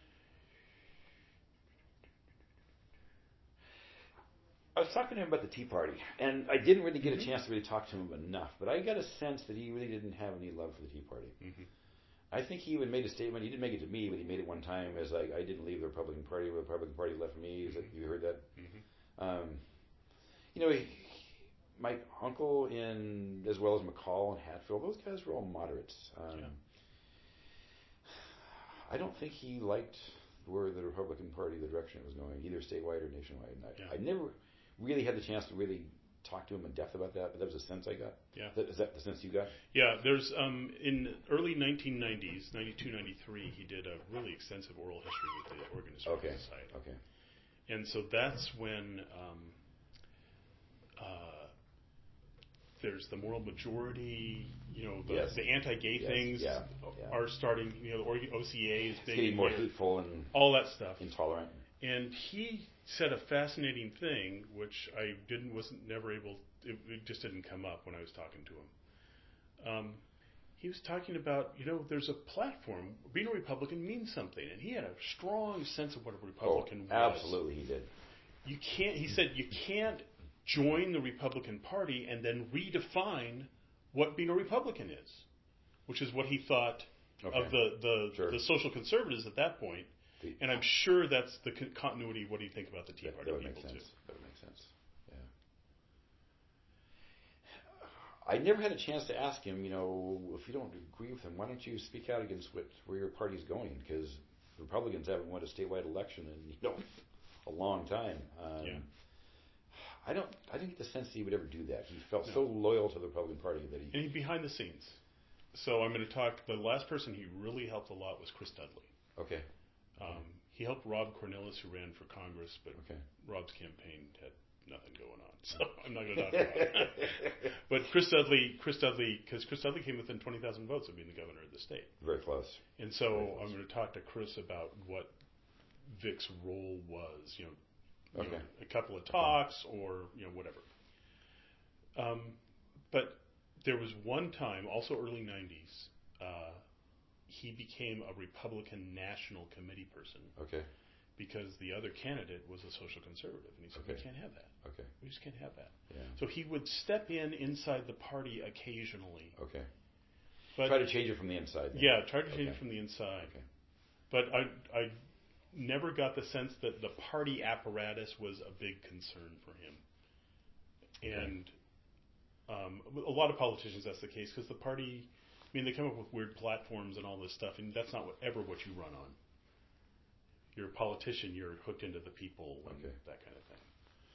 I was talking to him about the Tea Party, and I didn't really get a chance to really talk to him enough, but I got a sense that he really didn't have any love for the Tea Party.
Mm-hmm.
I think he even made a statement. He didn't make it to me, but he made it one time as like, I didn't leave the Republican Party. The Republican Party left me. He's like, you heard that?
Mm-hmm.
Um, you know, he, my uncle in, as well as McCall and Hatfield, those guys were all moderates. Um,
Yeah.
I don't think he liked where the Republican Party, the direction it was going, either statewide or nationwide. And I,
Yeah.
I never really had the chance to really talk to him in depth about that, but that was the sense I got.
Yeah.
That, is that the sense you got?
Yeah, there's um, in early nineteen nineties, ninety-two, ninety-three, he did a really extensive oral history with the Oregon Historical
Okay.
Society.
Okay.
And so that's when um, uh, there's the moral majority, you know, the,
Yes.
the anti-gay
Yes,
things
yeah, yeah.
are starting, you know, the Oregon O C A is
It's
big.
getting more
here,
hateful and
all that stuff.
intolerant.
And he said a fascinating thing, which I didn't, wasn't never able, it, it just didn't come up when I was talking to him. Um, he was talking about, you know, there's a platform. Being a Republican means something, and he had a strong sense of what a Republican
oh,
was.
Absolutely, he did.
You can't. He said you can't join the Republican Party and then redefine what being a Republican is, which is what he thought
okay.
of the the,
sure.
the social conservatives at that point.
The,
and I'm sure that's the con- continuity of what do you think about the Tea
that,
Party
that would
people
make sense.
too.
That would make sense. I never had a chance to ask him, you know, if you don't agree with him, why don't you speak out against what, where your party's going? Because Republicans haven't won a statewide election in, you know, a long time. Um,
yeah.
I don't. I didn't get the sense that he would ever do that. He felt
No.
so loyal to the Republican Party that he.
And he's behind the scenes. So I'm going to talk. The last person he really helped a lot was Chris Dudley.
Okay.
Um, he helped Rob Cornelius, who ran for Congress, but
okay.
Rob's campaign had nothing going on, so I'm not going to talk about it. But Chris Dudley, Chris Dudley, because Chris Dudley came within twenty thousand votes of being the governor of the state.
Very close.
And so
Very close.
I'm going to talk to Chris about what Vic's role was. You know, you
okay.
know a couple of talks or you know whatever. Um, but there was one time, also early nineties, uh, he became a Republican National Committee person.
Okay.
Because the other candidate was a social conservative, and he said,
okay.
"We can't have that.
Okay.
We just can't have that."
Yeah.
So he would step in inside the party occasionally.
Okay.
But
try to change it from the inside. Then.
Yeah, try to change
okay.
it from the inside.
Okay.
But I, I never got the sense that the party apparatus was a big concern for him.
Okay.
And um, a lot of politicians, that's the case, because the party, I mean, they come up with weird platforms and all this stuff, and that's not what, ever what you run on. You're a politician, you're hooked into the people and
okay.
that kind of thing.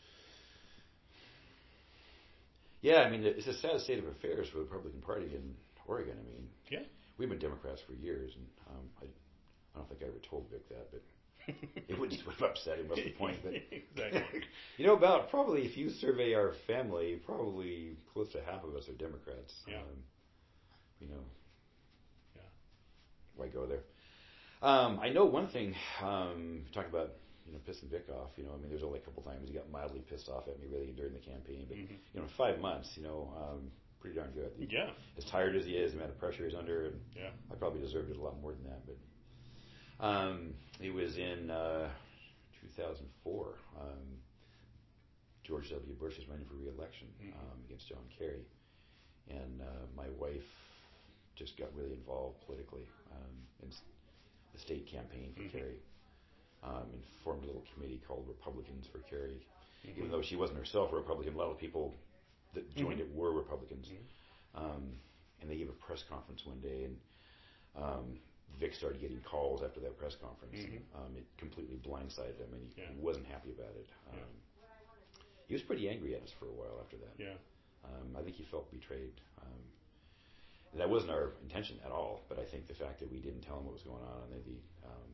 Yeah, I mean, it's a sad state of affairs for the Republican Party in Oregon. I mean,
yeah.
we've been Democrats for years, and um, I, I don't think I ever told Vic that, but it would just would upset him. What's the point? But
exactly.
You know, about probably if you survey our family, probably close to half of us are Democrats.
Yeah.
Um, you know.
Yeah.
Why go there? Um, I know one thing. Um, talk about you know pissing Vic off. You know, I mean, there's only a couple times he got mildly pissed off at me really during the campaign, but
mm-hmm.
you know, five months. You know, um, pretty darn good.
Yeah.
As tired as he is, the amount of pressure he's under, and
yeah.
I probably deserved it a lot more than that. But um, it was in uh, two thousand four. Um, George W. Bush is running for re-election
mm-hmm.
um, against John Kerry, and uh, my wife just got really involved politically. Um, and the state campaign for mm-hmm. Kerry, um, and formed a little committee called Republicans for Kerry. Mm-hmm. Even though she wasn't herself a Republican, a lot of people that joined mm-hmm. it were Republicans. Mm-hmm. Um, and they gave a press conference one day, and um, Vic started getting calls after that press conference. Mm-hmm. Um, it completely blindsided him, and he,
yeah.
he wasn't happy about it. Um, yeah. He was pretty angry at us for a while after that.
Yeah.
Um, I think he felt betrayed. Um, That wasn't our intention at all, but I think the fact that we didn't tell him what was going on, and maybe, um,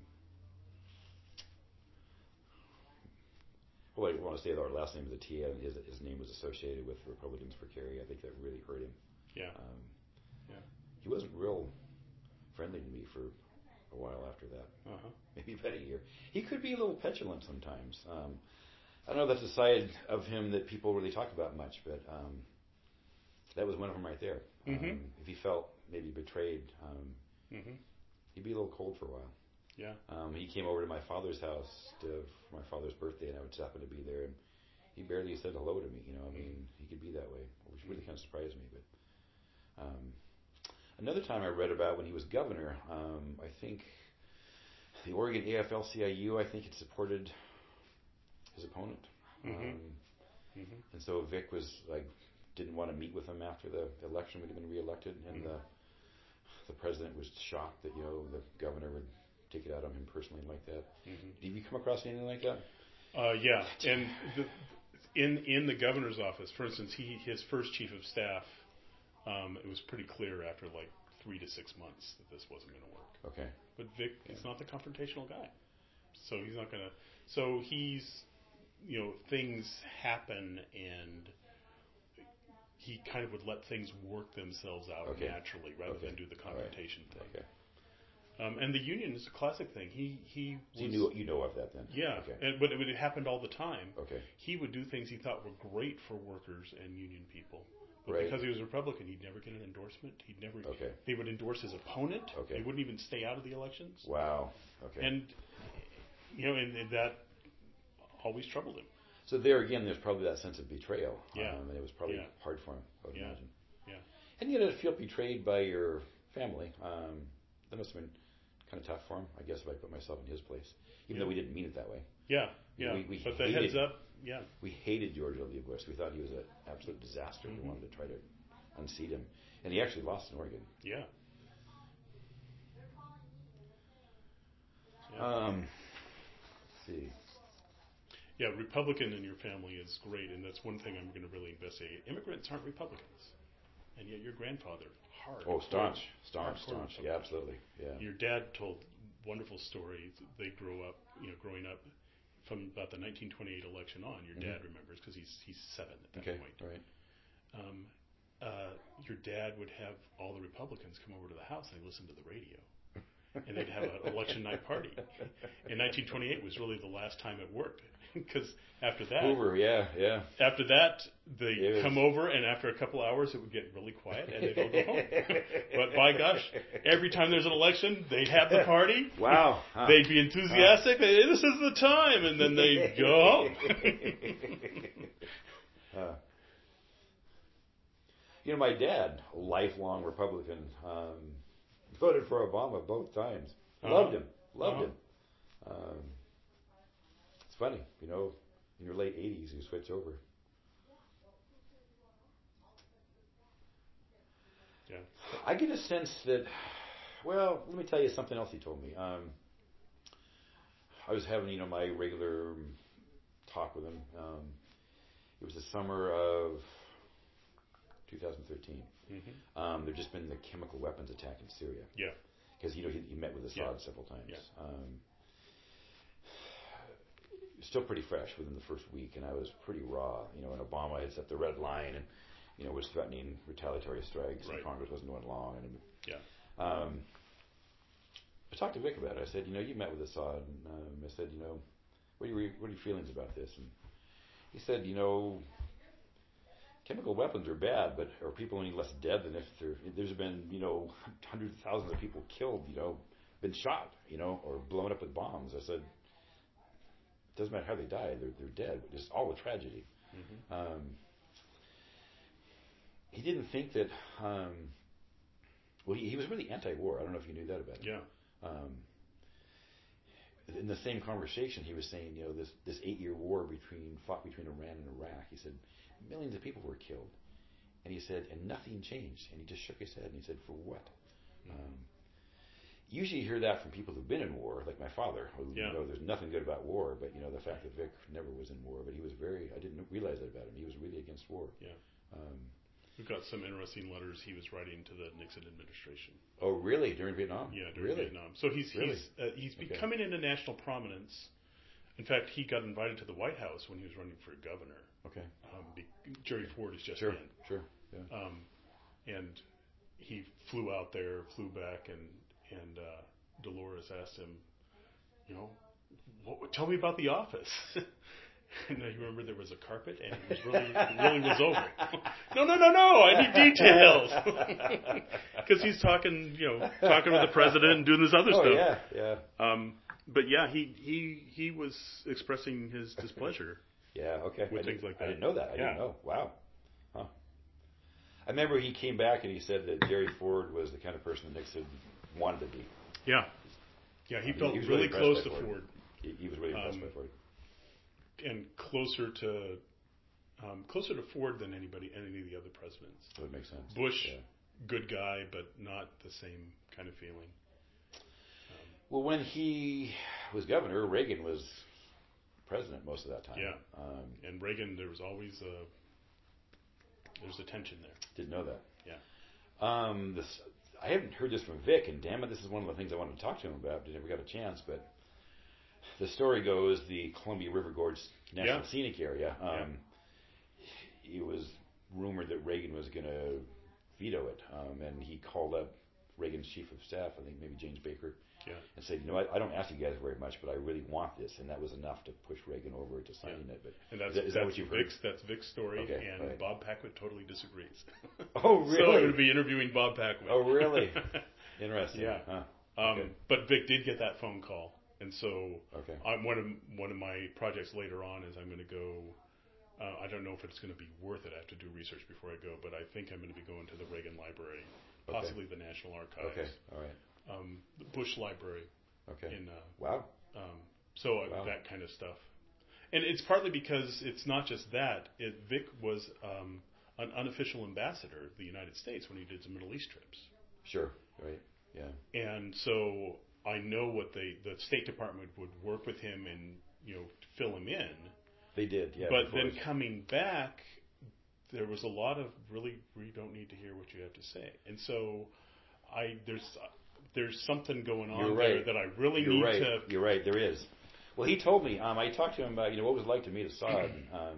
well, I want to say that our last name was a T, and his, his name was associated with Republicans for Kerry. I think that really hurt him.
Yeah.
Um,
yeah.
He wasn't real friendly to me for a while after that.
Uh-huh.
Maybe about a year. He could be a little petulant sometimes. Um, I don't know if that's a side of him that people really talk about much, but um, that was one of them right there.
Mm-hmm.
Um, if he felt maybe betrayed, um,
mm-hmm.
he'd be a little cold for a while.
Yeah.
Um, he came over to my father's house to, for my father's birthday, and I would just happen to be there, and he barely said hello to me. You know, I mean, mm-hmm. he could be that way, which really kind of surprised me. But um, another time I read about when he was governor, um, I think the Oregon A F L C I U, I think it supported his opponent.
Mm-hmm.
Um,
mm-hmm.
And so Vic was like, didn't want to meet with him after the election when he'd been reelected, and mm-hmm. the the president was shocked that you know the governor would take it out on him personally like that. Mm-hmm. Did you come across anything like that?
Uh, yeah, and the, in in the governor's office, for instance, he his first chief of staff, um, it was pretty clear after like three to six months that this wasn't going to work.
Okay.
But Vic yeah. is not the confrontational guy, so he's not going to. So he's, you know, things happen and he kind of would let things work themselves out
okay.
naturally rather
okay.
than do the confrontation
right.
thing.
Okay.
Um, and the union is a classic thing. He he.
So
was,
you knew you know of that then?
Yeah,
okay.
and, but it, it happened all the time.
Okay.
He would do things he thought were great for workers and union people, But
right.
because he was a Republican, he'd never get an endorsement. He'd never.
Okay.
They would endorse his opponent.
Okay.
They wouldn't even stay out of the elections.
Wow. Okay.
And you know, and, and that always troubled him.
So there again, there's probably that sense of betrayal.
Yeah.
Um, and it was probably
Yeah.
hard for him, I would
Yeah.
imagine.
Yeah.
And you know, to feel betrayed by your family, um, that must have been kind of tough for him, I guess, if I put myself in his place. Even
Yeah.
though we didn't mean it that way.
Yeah. Yeah.
We, we
but the
hated,
heads up. Yeah.
We hated George W. Bush. We thought he was an absolute disaster.
Mm-hmm.
We wanted to try to unseat him. And he actually lost in Oregon.
Yeah.
yeah. Um, let's see.
Yeah, Republican in your family is great, and that's one thing I'm going to really investigate. Immigrants aren't Republicans, and yet your grandfather, hard.
Oh, staunch, staunch,
hardcore
staunch. Yeah, absolutely. Yeah.
Your dad told wonderful stories. They grew up, you know, growing up from about the nineteen twenty-eight election on. Your dad mm-hmm. remembers because he's he's seven at that
okay,
point.
Right.
Um, uh, your dad would have all the Republicans come over to the house and they listen to the radio. And they'd have an election night party. In nineteen twenty-eight was really the last time it worked, because after that,
Hoover, yeah, yeah.
After that, they
It
come
was...
over, and after a couple hours, it would get really quiet, and they'd all go home. But by gosh, every time there's an election, they'd have the party.
Wow, huh.
They'd be enthusiastic. Huh. Hey, this is the time, and then they'd go home.
uh, you know, my dad, a lifelong Republican. Um, Voted for Obama both times.
Uh-huh.
Loved him. Loved
uh-huh.
him. Um, it's funny, you know, in your late eighties, you switch over.
Yeah.
I get a sense that, well, let me tell you something else he told me. Um, I was having, you know, my regular talk with him. Um, it was the summer of two thousand thirteen. Mm-hmm. Um, there'd just been the chemical weapons attack in Syria.
Yeah.
Because, you know, he, he met with Assad
yeah.
several times.
Yeah.
Um, still pretty fresh within the first week, and I was pretty raw. You know, and Obama had set the red line and, you know, was threatening retaliatory strikes,
right.
and Congress wasn't going along. And,
yeah.
Um, I talked to Vic about it. I said, you know, you met with Assad, and um, I said, you know, what are, your, what are your feelings about this? And he said, you know, chemical weapons are bad, but are people any less dead than if there, there's been, you know, hundreds of thousands of people killed, you know, been shot, you know, or blown up with bombs. I said, it doesn't matter how they die, they're, they're dead. It's all a tragedy. Mm-hmm. Um, he didn't think that, um, well, he, he was really anti-war. I don't know if you knew that about him.
Yeah.
Um, in the same conversation, he was saying, you know, this, this eight-year war between fought between Iran and Iraq, he said, millions of people were killed. And he said, and nothing changed. And he just shook his head and he said, for what? Mm-hmm. Um, usually you hear that from people who've been in war, like my father, who,
yeah.
you know, there's nothing good about war, but, you know, the fact that Vic never was in war, but he was very, I didn't realize that about him. He was really against war.
Yeah.
Um,
We've got some interesting letters he was writing to the Nixon administration.
Oh, really? During Vietnam?
Yeah, during
really?
Vietnam. So he's
really?
he's uh, he's
okay.
becoming into national prominence. In fact, he got invited to the White House when he was running for governor.
Okay.
Um, be, Jerry Ford is just
sure,
in.
Sure. Yeah.
Um, and he flew out there, flew back, and and uh, Dolores asked him, you know, what, tell me about the office. And I remember there was a carpet, and it was really, it really was over. no, no, no, no! I need details because he's talking, you know, talking with the president and doing this other
oh,
stuff.
yeah, yeah.
Um, but yeah, he he he was expressing his displeasure.
yeah, okay.
With
I
things like that.
I didn't know that. I
yeah.
didn't know. Wow. Huh. I remember he came back and he said that Jerry Ford was the kind of person that Nixon wanted to be.
Yeah. Yeah, he
I mean,
felt
he was
really,
really
close to
Ford.
Ford.
He, he was really impressed
um,
by Ford.
And closer to um, closer to Ford than anybody, any of the other presidents.
That would make sense.
Bush,
yeah.
good guy, but not the same kind of feeling. Um,
well, when he was governor, Reagan was president most of that time.
Yeah.
Um,
and Reagan, there was always a there's a tension there.
Didn't know that.
Yeah.
Um, this I haven't heard this from Vic, and damn it, this is one of the things I wanted to talk to him about. But never got a chance, but. The story goes the Columbia River Gorge National
yeah.
Scenic Area. Um,
yeah.
It was rumored that Reagan was going to veto it, um, and he called up Reagan's chief of staff, I think maybe James Baker,
Yeah.
and said, you know, I, I don't ask you guys very much, but I really want this, and that was enough to push Reagan over to signing
Yeah.
it. But
And that's,
is that, is
that's
that what you've heard?
Vic's, that's Vic's story,
Okay,
and
right.
Bob Paquette totally disagrees.
Oh, really?
So I'm going to be interviewing Bob Paquette.
Oh, really? Interesting.
Yeah.
Huh.
Um,
Okay.
But Vic did get that phone call, and so
Okay.
I'm, one of one of my projects later on is I'm going to go. Uh, I don't know if it's going to be worth it. I have to do research before I go, but I think I'm going to be going to the Reagan Library,
Okay.
possibly the National Archives,
Okay. All right.
um, the Bush Library.
Okay.
In uh,
Wow.
um, so uh,
Wow.
that kind of stuff, and it's partly because it's not just that. It, Vic was um, an unofficial ambassador of the United States when he did some Middle East trips.
Sure. Right. Yeah.
And so I know what they, the State Department would work with him and, you know, fill him in.
They did. Yeah.
But
before
then
his-
coming back, there was a lot of really, we don't need to hear what you have to say. And so I, there's, there's something going on
You're
there
right.
that I really
You're
need
right.
to.
You're right. There is. Well, he told me. Um, I talked to him about you know what it was like to meet Assad. um,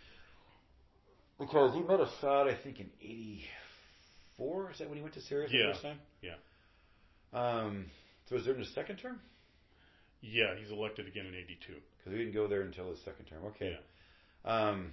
because he met Assad, I think, in eighty-four. Is that when he went to Syria for
Yeah.
the first time?
Yeah.
Um, so was there in his second term?
Yeah, he's elected again in eighty-two.
Because we didn't go there until his second term. Okay.
Yeah.
Um,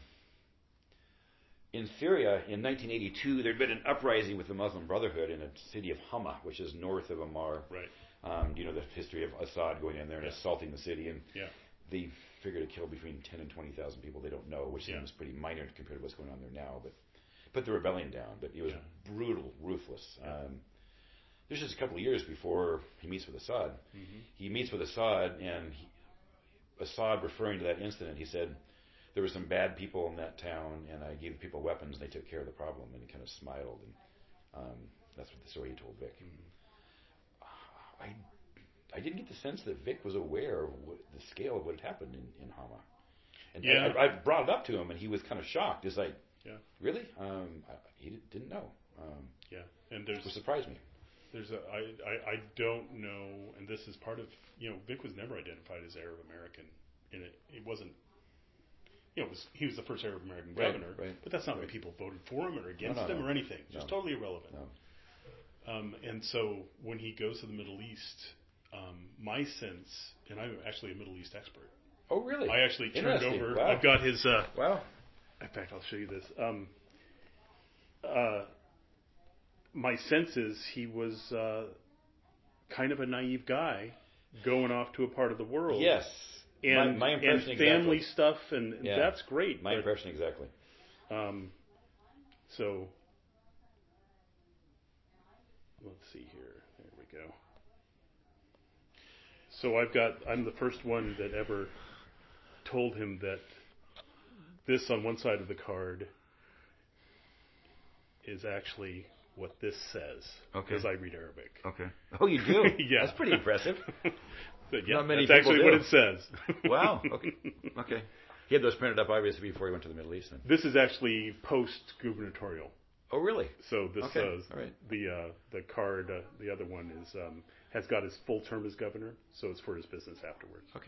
in Syria, in nineteen eighty-two, there had been an uprising with the Muslim Brotherhood in the city of Hama, which is north of Amar.
Right.
Um, you know the history of Assad going in there and
Yeah.
assaulting the city, and
Yeah.
they figure to kill between ten and twenty thousand people. They don't know, which
Yeah.
seems pretty minor compared to what's going on there now. But put the rebellion down. But it was
Yeah.
brutal, ruthless.
Yeah.
Um, this is a couple of years before he meets with Assad.
Mm-hmm.
He meets with Assad, and he, Assad, referring to that incident, he said, there were some bad people in that town, and I gave the people weapons, and they took care of the problem. And he kind of smiled, and um, that's what the story he told Vic.
Mm-hmm.
I, I didn't get the sense that Vic was aware of what, the scale of what had happened in, in Hama. And
Yeah.
I, I brought it up to him, and he was kind of shocked. It's like,
Yeah.
really? Um, I, he did, didn't know. Um,
Yeah. And there's
which surprised me.
There's a, I, I, I don't know, and this is part of, you know, Vic was never identified as Arab American. And it, it wasn't, you know, it was, he was the first Arab American
Right,
governor,
right,
but that's not why
right.
people voted for him or against
No, no,
him
no.
or anything. Just
No.
totally irrelevant.
No.
Um, and so when he goes to the Middle East, um, my sense, and I'm actually a Middle East expert.
Oh, really?
I actually turned
Interesting.
over,
Wow.
I've got his, uh,
Wow.
in fact, I'll show you this. Um, uh, my sense is he was uh, kind of a naive guy going off to a part of the world.
Yes.
And,
my, my impression
and family
exactly.
stuff, and
Yeah.
that's great.
My
but,
impression exactly.
Um, so, let's see here. There we go. So I've got, I'm the first one that ever told him that this on one side of the card is actually what this says.
Okay.
Because I read Arabic.
Okay. Oh, you do?
Yeah.
That's pretty impressive.
So, yeah,
Not many
that's
people
actually
do.
what it says.
Wow. Okay. Okay. He had those printed up, obviously, before he went to the Middle East. Then.
This is actually post-gubernatorial.
Oh, really?
So this
Okay.
says
All right.
the uh, the card, uh, the other one is um, has got his full term as governor, so it's for his business afterwards.
Okay.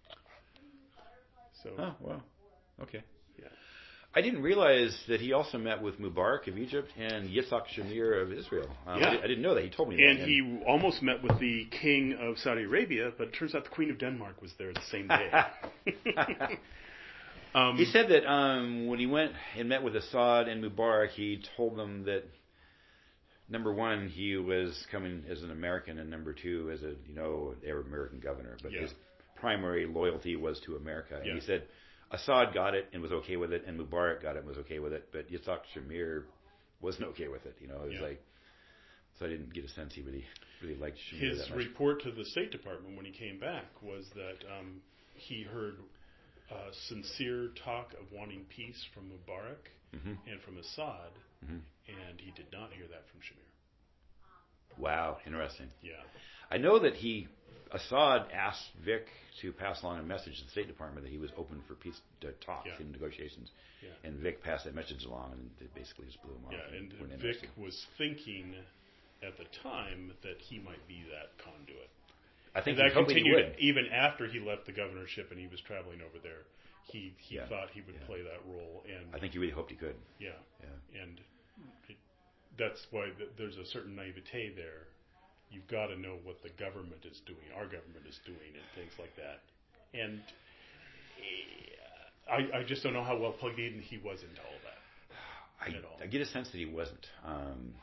So
Oh, wow. Okay.
yeah,
I didn't realize that he also met with Mubarak of Egypt and Yitzhak Shamir of Israel. Um,
Yeah.
I, di- I didn't know that. He told me
and
that.
he almost met with the king of Saudi Arabia, but it turns out the Queen of Denmark was there the same day. um,
He said that um, when he went and met with Assad and Mubarak, he told them that number one, he was coming as an American, and number two, as a you know Arab American governor. But
Yeah.
his primary loyalty was to America. And
Yeah.
he said Assad got it and was okay with it, and Mubarak got it and was okay with it, but Yitzhak Shamir wasn't okay with it. You know, it was
Yeah.
like so I didn't get a sense he really really liked Shamir
his
that much.
report to the State Department when he came back was that um, he heard uh, sincere talk of wanting peace from Mubarak
hmm
and from Assad,
hmm
and he did not hear that from Shamir.
Wow, interesting.
Yeah.
I know that he, Assad asked Vic to pass along a message to the State Department that he was open for peace to talks
Yeah.
and negotiations,
Yeah.
and Vic passed that message along, and they basically just blew him off.
Yeah, and
weren't
Vic
interested.
was thinking at the time that he might be that conduit.
I think
and
he
that
hoped he
continued
would.
even after he left the governorship and he was traveling over there. He he
Yeah.
thought he would
Yeah.
play that role, and
I think he really hoped he could.
yeah,
Yeah.
and it, that's why th- there's a certain naivete there you've got to know what the government is doing, our government is doing, and things like that. And I, I just don't know how well plugged in he was into all that.
I,
at all.
I get a sense that he wasn't. Um,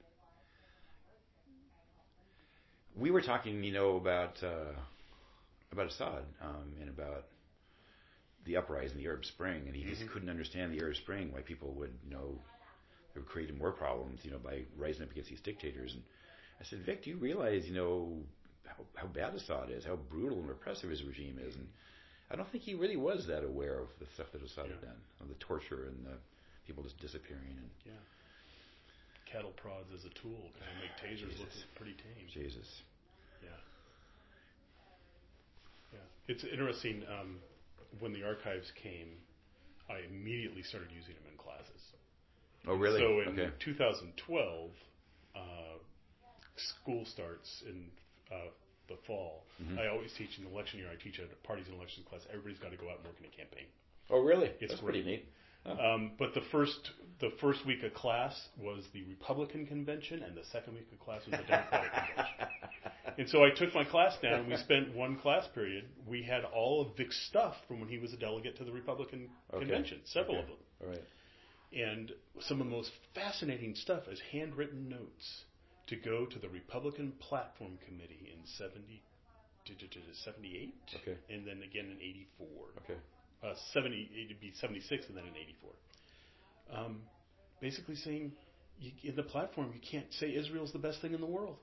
we were talking, you know, about uh, about Assad um, and about the uprising, the Arab Spring, and he mm-hmm. just couldn't understand the Arab Spring, why people would, you know, they were creating more problems, you know, by rising up against these dictators. And I said, Vic, do you realize, you know, how, how bad Assad is, how brutal and repressive his regime is? And I don't think he really was that aware of the stuff that Assad
yeah.
had done, of the torture and the people just disappearing. And
yeah, cattle prods as a tool because they make tasers
Jesus.
look pretty tame.
Jesus.
Yeah. Yeah. It's interesting. Um, when the archives came, I immediately started using them in classes.
Oh, really?
So in
okay.
two thousand twelve, uh, school starts in uh, the fall. Mm-hmm. I always teach in the election year. I teach a parties and elections class. Everybody's got to go out and work in a campaign.
Oh, really?
It's
That's
great.
pretty neat. Oh.
Um, but the first the first week of class was the Republican convention, and the second week of class was the Democratic convention. And so I took my class down, and we spent one class period. We had all of Vic's stuff from when he was a delegate to the Republican
okay.
convention, several
okay.
of them.
All right.
And some of the most fascinating stuff is handwritten notes to go to the Republican Platform Committee in seventy, seventy-eight,
okay.
and then again in eighty-four.
Okay.
Uh, seventy, it'd be seventy-six, and then in eighty-four. Um, basically saying, you, in the platform, you can't say Israel's the best thing in the world.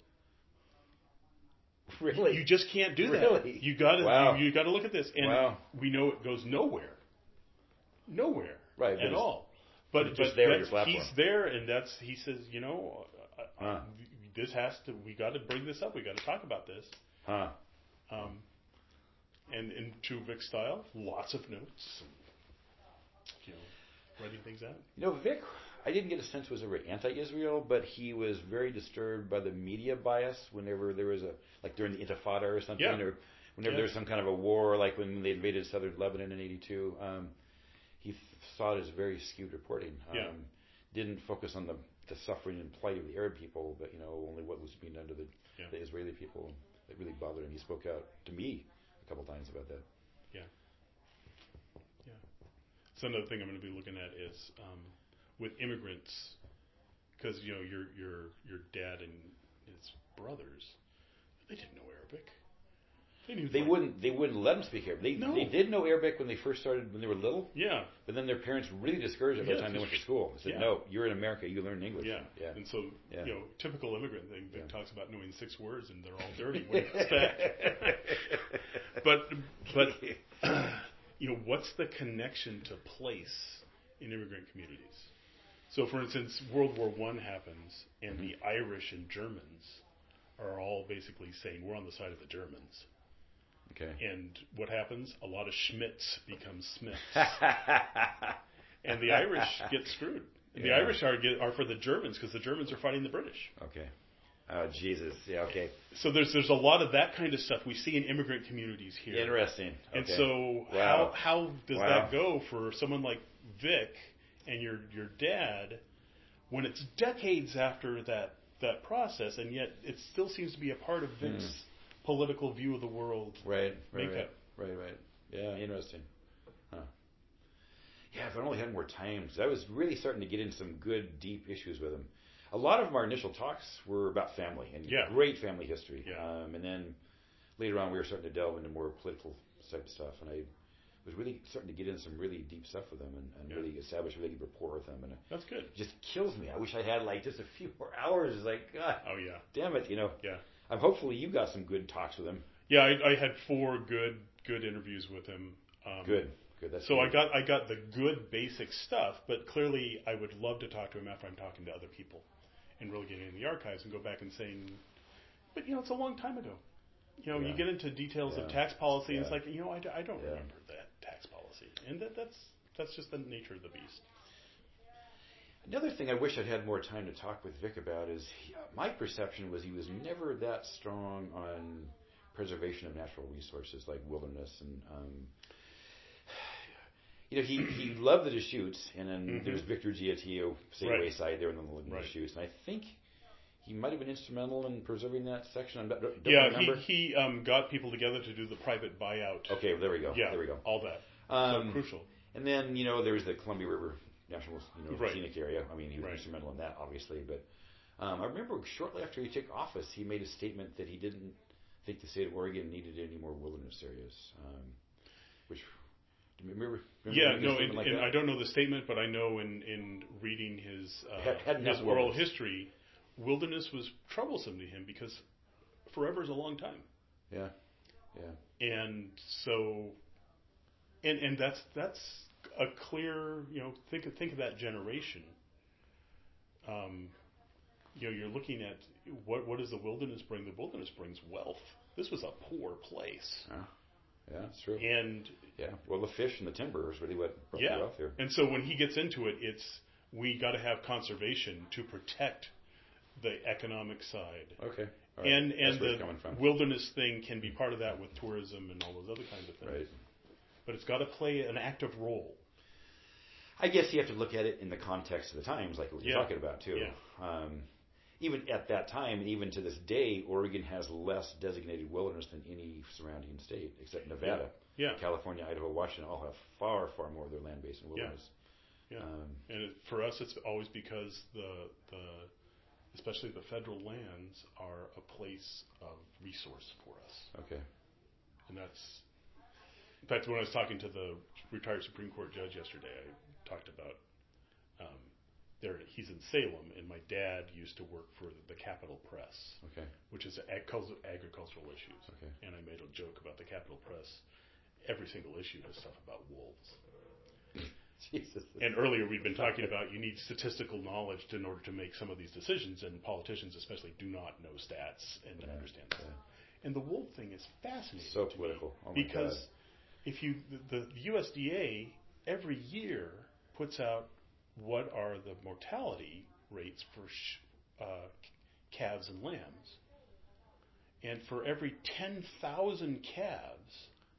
Really?
You just can't do that.
Really?
You got to.
Wow.
You, you got to look at this, and
wow.
we know it goes nowhere, nowhere
right,
at all.
But,
But,
just
but
there
that's, he's there, and that's he says, you know, uh,
huh.
this has to. We got to bring this up. We got to talk about this.
Huh.
Um, and in true Vic style, lots of notes. You know, writing things out.
You know, Vic, I didn't get a sense was ever anti-Israel, but he was very disturbed by the media bias whenever there was a, like during the Intifada or something,
yeah.
or whenever
yeah.
there was some kind of a war, like when they invaded southern Lebanon in eighty-two. Um, he th- saw it as very skewed reporting. Um,
yeah.
Didn't focus on the, the suffering and plight of the Arab people, but, you know, only what was being done to the,
yeah.
the Israeli people. That really bothered him. He spoke out to me a couple times about that.
Yeah. Yeah. So another thing I'm going to be looking at is um, with immigrants, because you know your your your dad and his brothers, they didn't know Arabic. They, knew
they
like,
wouldn't. They wouldn't let them speak Arabic. They
no.
they did know Arabic when they first started when they were little.
Yeah.
But then their parents really discouraged them by
yeah,
the time they went to school. They said,
yeah.
"No, you're in America. You learn English."
Yeah.
Yeah.
And so
yeah.
you know, typical immigrant thing. Vic
yeah.
talks about knowing six words and they're all dirty. What do you expect? but but you know, what's the connection to place in immigrant communities? So, for instance, World War One happens, and mm-hmm. the Irish and Germans are all basically saying we're on the side of the Germans.
Okay.
And what happens? A lot of Schmidts become Smiths, and the Irish get screwed. And
yeah.
the Irish are get, are for the Germans because the Germans are fighting the British.
Okay. Oh Jesus. Yeah. Okay.
So there's there's a lot of that kind of stuff we see in immigrant communities here.
Interesting. Okay.
And so
wow.
how how does
wow.
that go for someone like Vic and your your dad when it's decades after that that process, and yet it still seems to be a part of Vic's mm. political view of the world
right, right,
makeup.
Right, right, right. Yeah, interesting. Huh. Yeah, if I only had more time, because I was really starting to get into some good, deep issues with him. A lot of our initial talks were about family and
yeah.
great family history.
Yeah.
Um, and then later on, we were starting to delve into more political type stuff, and I was really starting to get into some really deep stuff with them and, and
yeah.
really establish a really good rapport with them. And
that's good.
It just kills me. I wish I had like just a few more hours. It's like, God,
oh yeah,
damn it, you know.
Yeah.
Um, hopefully you got some good talks with him.
Yeah, I, I had four good good interviews with him. Um,
good, good. That's
so
good.
I got I got the good basic stuff, but clearly I would love to talk to him after I'm talking to other people and really get in the archives and go back and saying, but you know, it's a long time ago. You know,
yeah.
you get into details
yeah.
of tax policy,
yeah.
and it's like, you know, I, I don't
yeah.
remember that tax policy, and that that's that's just the nature of the beast.
Another thing I wish I'd had more time to talk with Vic about is he, uh, my perception was he was never that strong on preservation of natural resources like wilderness and um, you know he, he loved the Deschutes, and then mm-hmm. there's Victor Giottillo, say
right.
Wayside there in the, in the
right.
Deschutes, and I think he might have been instrumental in preserving that section. I don't, don't
yeah,
remember.
he, he um, got people together to do the private buyout.
Okay, well, there we go.
Yeah,
there we go.
all that.
Um,
so crucial.
And then, you know, there's the Columbia River National you know,
right.
Scenic Area. I mean, he was
right.
instrumental in that, obviously. But um, I remember shortly after he took office, he made a statement that he didn't think the state of Oregon needed any more wilderness areas. Um, which, do you remember? remember
yeah, no, and,
like
and I don't know the statement, but I know in, in reading his, uh,
had, had
his oral
wilderness.
history, wilderness was troublesome to him because forever is a long time.
Yeah, yeah.
And so, and and that's that's a clear, you know, think of, think of that generation. Um, you know, you're looking at what what does the wilderness bring? The wilderness brings wealth. This was a poor place.
Yeah, yeah, that's true.
And
yeah, well, the fish and the timber is really what brought
yeah.
the wealth here.
And so when he gets into it, it's we got to have conservation to protect the economic side.
Okay. All right.
And
That's
and
where it's
the
coming from.
wilderness thing can be part of that with tourism and all those other kinds of things.
Right.
But it's got to play an active role.
I guess you have to look at it in the context of the times, like what you're
Yeah.
talking about too.
Yeah.
Um, even at that time, even to this day, Oregon has less designated wilderness than any surrounding state, except Nevada.
Yeah.
California, Idaho, Washington all have far, far more of their land base and wilderness.
Yeah.
Um,
and it, for us, it's always because the the especially the federal lands are a place of resource for us.
okay.
And that's, in fact, when I was talking to the retired Supreme Court judge yesterday, I talked about, um, there, he's in Salem, and my dad used to work for the Capital Press,
Okay.
which is ag- agricultural issues.
Okay.
And I made a joke about the Capital Press. Every single issue has stuff about wolves.
Jesus.
And earlier we've been talking about you need statistical knowledge to, in order to make some of these decisions, and politicians especially do not know stats and
Yeah,
understand that.
yeah.
And the wolf thing is fascinating
So
to
political.
me
Oh my
because
God.
if you the, the U S D A every year puts out what are the mortality rates for sh- uh, calves and lambs, and for every ten thousand calves,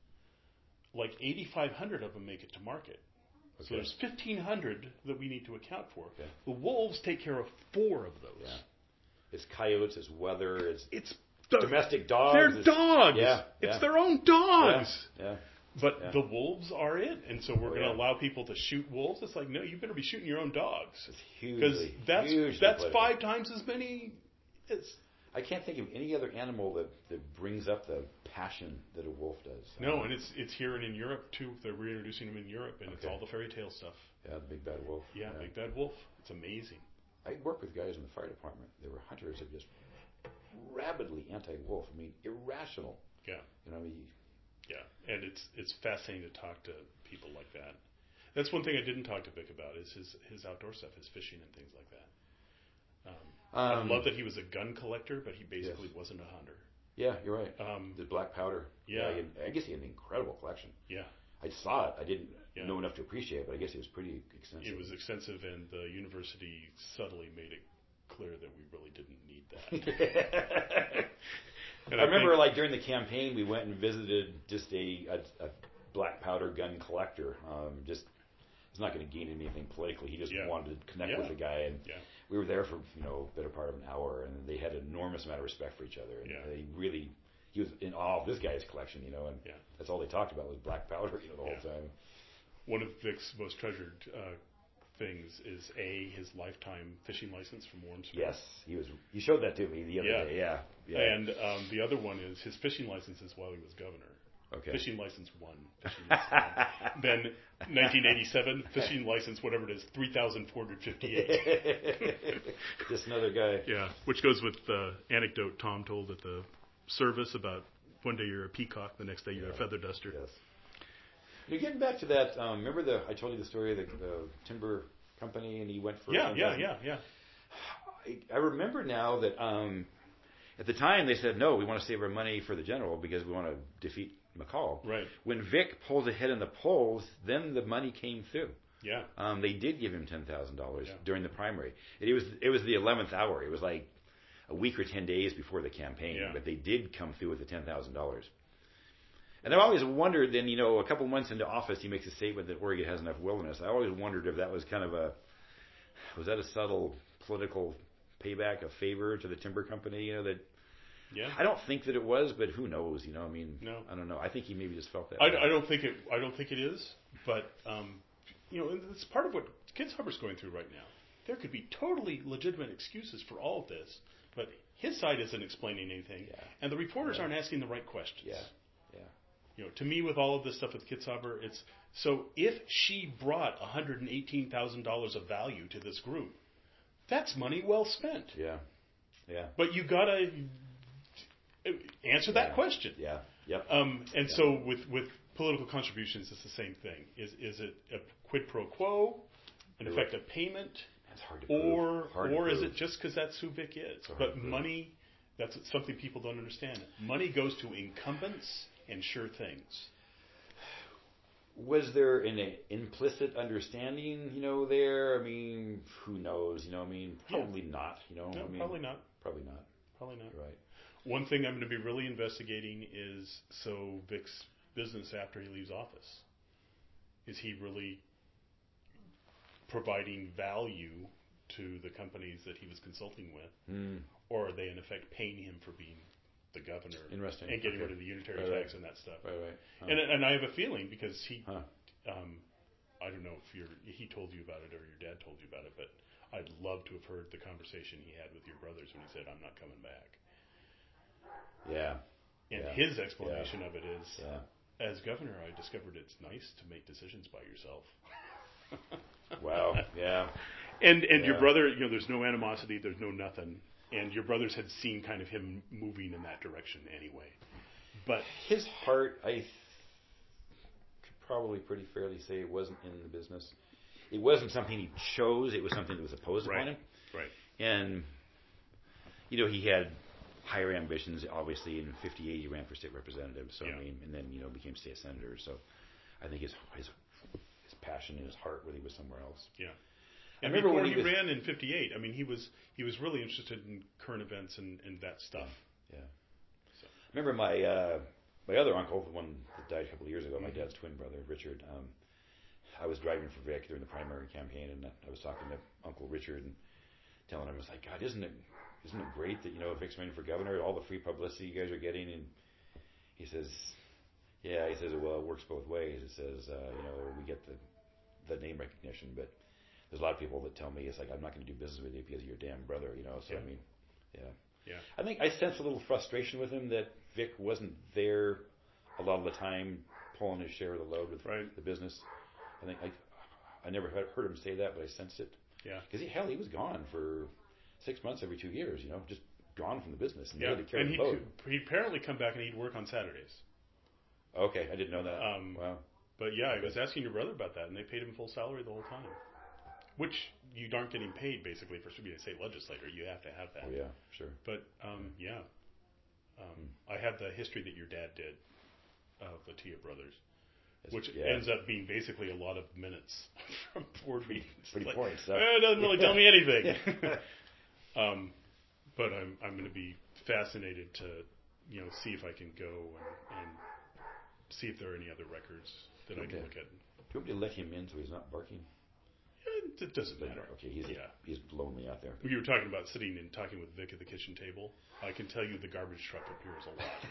like eighty-five hundred of them make it to market.
Okay.
So there's fifteen hundred that we need to account for.
Okay.
The wolves take care of four of those.
Yeah. It's coyotes, it's weather, it's
It's the,
domestic dogs.
They're
it's,
dogs.
Yeah,
It's
yeah.
their own dogs.
Yeah. yeah.
But
Yeah.
the wolves are it, and so we're
Oh,
going to
yeah.
allow people to shoot wolves. It's like, no, you better be shooting your own dogs,
It's
because
hugely,
that's
hugely
that's
political.
five times as many. It's
I can't think of any other animal that, that brings up the passion that a wolf does.
no, and it's it's here and in Europe too. They're reintroducing them in Europe, and it's
Okay.
all the fairy tale stuff.
Yeah, the big bad wolf.
Yeah, big bad wolf. It's amazing.
I worked with guys in the fire department. They were hunters that just rabidly anti-wolf. I mean, irrational.
Yeah.
You know, I mean,
Yeah, and it's it's fascinating to talk to people like that. That's one thing I didn't talk to Vic about is his his outdoor stuff, his fishing and things like that. Um, I
Um,
love that he was a gun collector, but he basically
yes.
wasn't a hunter.
yeah, you're right.
Um,
The black powder.
yeah.
he had- I guess he had an incredible collection.
yeah,
I saw it. I didn't
Yeah.
know enough to appreciate it, but I guess it was pretty extensive.
it was extensive, and the university subtly made it clear that we really didn't need that. And
I remember,
think-
like during the campaign, we went and visited just a, a, a black powder gun collector. Um, just he's not going to gain anything politically. He just
Yeah.
wanted to connect
Yeah.
with the guy, and
yeah,
we were there for you know a better part of an hour, and they had an enormous amount of respect for each other. And
Yeah.
they really, he was in awe of this guy's collection, you know, and
Yeah.
that's all they talked about was black powder, you know, the whole
Yeah.
time.
one of Vic's most treasured uh, things is a his lifetime fishing license from Warm Springs.
Yes, he was. He showed that to me the other
Yeah.
day. Yeah, yeah.
And um, the other one is his fishing licenses while he was governor.
okay.
Fishing license one. Fishing license one. Then nineteen eighty-seven, fishing license, whatever it is, three thousand four hundred fifty-eight.
Just another guy.
Yeah, which goes with the anecdote Tom told at the service about one day you're a peacock, the next day you're a feather duster.
Yes. You're getting back to that. Um, remember the I told you the story of the, the timber company, and he went for
Yeah, yeah, yeah, yeah.
I, I remember now that um, at the time they said no, we want to save our money for the general because we want to defeat McCall.
Right.
When Vic pulls ahead in the polls, then the money came through.
Yeah.
Um, they did give him ten thousand
Yeah.
dollars during the primary. It was it was the eleventh hour. It was like a week or ten days before the campaign,
Yeah.
but they did come through with the ten thousand dollars. And I've always wondered. Then you know, a couple months into office, he makes a statement that Oregon has enough wilderness. I always wondered if that was kind of a was that a subtle political pay back a favor to the timber company. You know that.
Yeah.
I don't think that it was, but who knows? You know, I mean,
no.
I don't know. I think he maybe just felt that.
I, I don't think it. I don't think it is. But um, you know, it's part of what Kids Harbor's going through right now. There could be totally legitimate excuses for all of this, but his side isn't explaining anything,
Yeah.
and the reporters
Yeah.
aren't asking the right questions.
Yeah. Yeah.
You know, to me, with all of this stuff with Kids Harbor, it's so if she brought one hundred eighteen thousand dollars of value to this group, that's money well spent.
Yeah. Yeah.
But you gotta answer that
yeah.
question.
Yeah. Yep.
Um, and
yeah.
so with, with political contributions, it's the same thing. Is is it a quid pro quo, an
You're
effective right. payment,
that's hard to
or
prove. Hard
or
to
is
prove.
it just because that's who Vic is?
So
but money, that's something people don't understand. Money goes to incumbents and sure things.
Was there an implicit understanding, you know, there? I mean, who knows? You know, I mean, probably yeah. not. You know,
no,
I mean,
probably not.
Probably not.
Probably not.
Right.
One thing I'm going to be really investigating is so Vic's business after he leaves office. Is he really providing value to the companies that he was consulting with,
mm.
or are they in effect paying him for being the governor
Interesting.
and getting
okay.
rid of the unitary
right,
tax
right.
and that stuff?
Right, right. Huh.
And and I have a feeling because he,
huh.
um, I don't know if you're, he told you about it or your dad told you about it, but I'd love to have heard the conversation he had with your brothers when he said, "I'm not coming back."
Yeah.
And
yeah.
his explanation
yeah.
of it is,
yeah.
as governor, I discovered it's nice to make decisions by yourself.
Wow. Yeah.
And and
yeah.
your brother, you know, there's no animosity, there's no nothing. And your brothers had seen kind of him moving in that direction anyway. But
his heart, I th- could probably pretty fairly say it wasn't in the business. It wasn't something he chose. It was something that was imposed
right.
upon him.
Right.
And, you know, he had higher ambitions. Obviously, in fifty-eight, he ran for state representative. So,
yeah.
I mean, and then, you know, became state senator. So I think his his, his passion and his heart really was somewhere else.
Yeah.
I
And
remember
before
when
he,
he was,
ran in fifty-eight, I mean, he was he was really interested in current events and, and that stuff.
Yeah.
So.
I remember my uh, my other uncle, the one that died a couple of years ago,
mm-hmm.
my dad's twin brother, Richard. Um, I was driving for Vic during the primary campaign, and I was talking to Uncle Richard and telling him, I was like, God, isn't it isn't it great that, you know, Vic's running for governor, all the free publicity you guys are getting? And he says, yeah, he says, well, it works both ways. It says, uh, you know, we get the the name recognition, but there's a lot of people that tell me, it's like, I'm not going to do business with you because you're your damn brother, you know. So,
yeah.
I mean, yeah.
Yeah.
I think I sense a little frustration with him that Vic wasn't there a lot of the time pulling his share of the load with
right.
the business. I think I I never heard, heard him say that, but I sensed it.
Yeah.
Because, hell, he was gone for six months every two years, you know, just gone from the business. And
yeah.
He had to carry
and
the
he'd,
load.
he'd apparently come back and he'd work on Saturdays.
Okay, I didn't know that.
Um,
wow.
But, yeah, I was asking your brother about that, and they paid him full salary the whole time. Which you aren't getting paid, basically, for being a state legislator. You have to have that.
Oh, yeah, sure.
But, um, yeah. Um,
hmm.
I had the history that your dad did of the Tia brothers.
It's,
Which
yeah.
ends up being basically a lot of minutes from board meetings.
Pretty
like,
boring stuff.
Eh, it doesn't really tell me anything. um, but I'm I'm going to be fascinated to, you know, see if I can go and, and see if there are any other records that I can
Okay.
look at.
Do you want me to let him in so he's not barking?
It, it doesn't matter.
Okay, he's
yeah.
he's lonely out there.
You were talking about sitting and talking with Vic at the kitchen table. I can tell you the garbage truck appears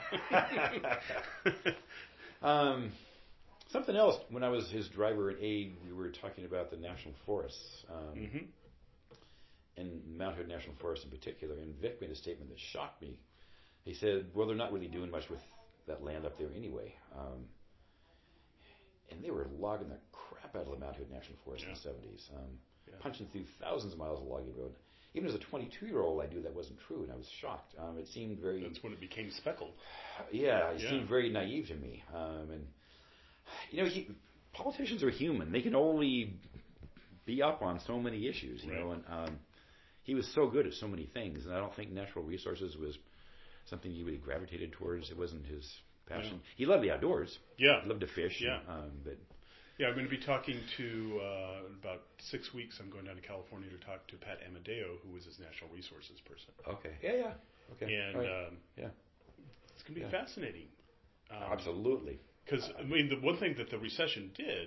a lot.
um. Something else, when I was his driver and aide, we were talking about the national forests, um,
mm-hmm.
and Mount Hood National Forest in particular, and Vic made a statement that shocked me. He said, well, they're not really doing much with that land up there anyway. Um, and they were logging the crap out of the Mount Hood National Forest
yeah.
in the seventies, um,
yeah.
punching through thousands of miles of logging road. Even as a twenty-two-year-old, I knew that wasn't true, and I was shocked. Um, it seemed very...
That's when it became speckled.
Yeah, it
yeah.
seemed very naive to me. Um, and You know, he, politicians are human. They can only be up on so many issues, you
right.
know. And um, he was so good at so many things, and I don't think natural resources was something he really gravitated towards. It wasn't his passion.
Yeah.
He loved the outdoors.
Yeah,
he loved to fish.
Yeah,
and, um, but
yeah. I'm going to be talking to uh, about six weeks. I'm going down to California to talk to Pat Amadeo, who was his natural resources person.
Okay. Yeah, yeah. Okay.
And
right.
um,
yeah,
it's going to be
yeah.
fascinating. Um,
Absolutely.
Because, I mean, the one thing that the recession did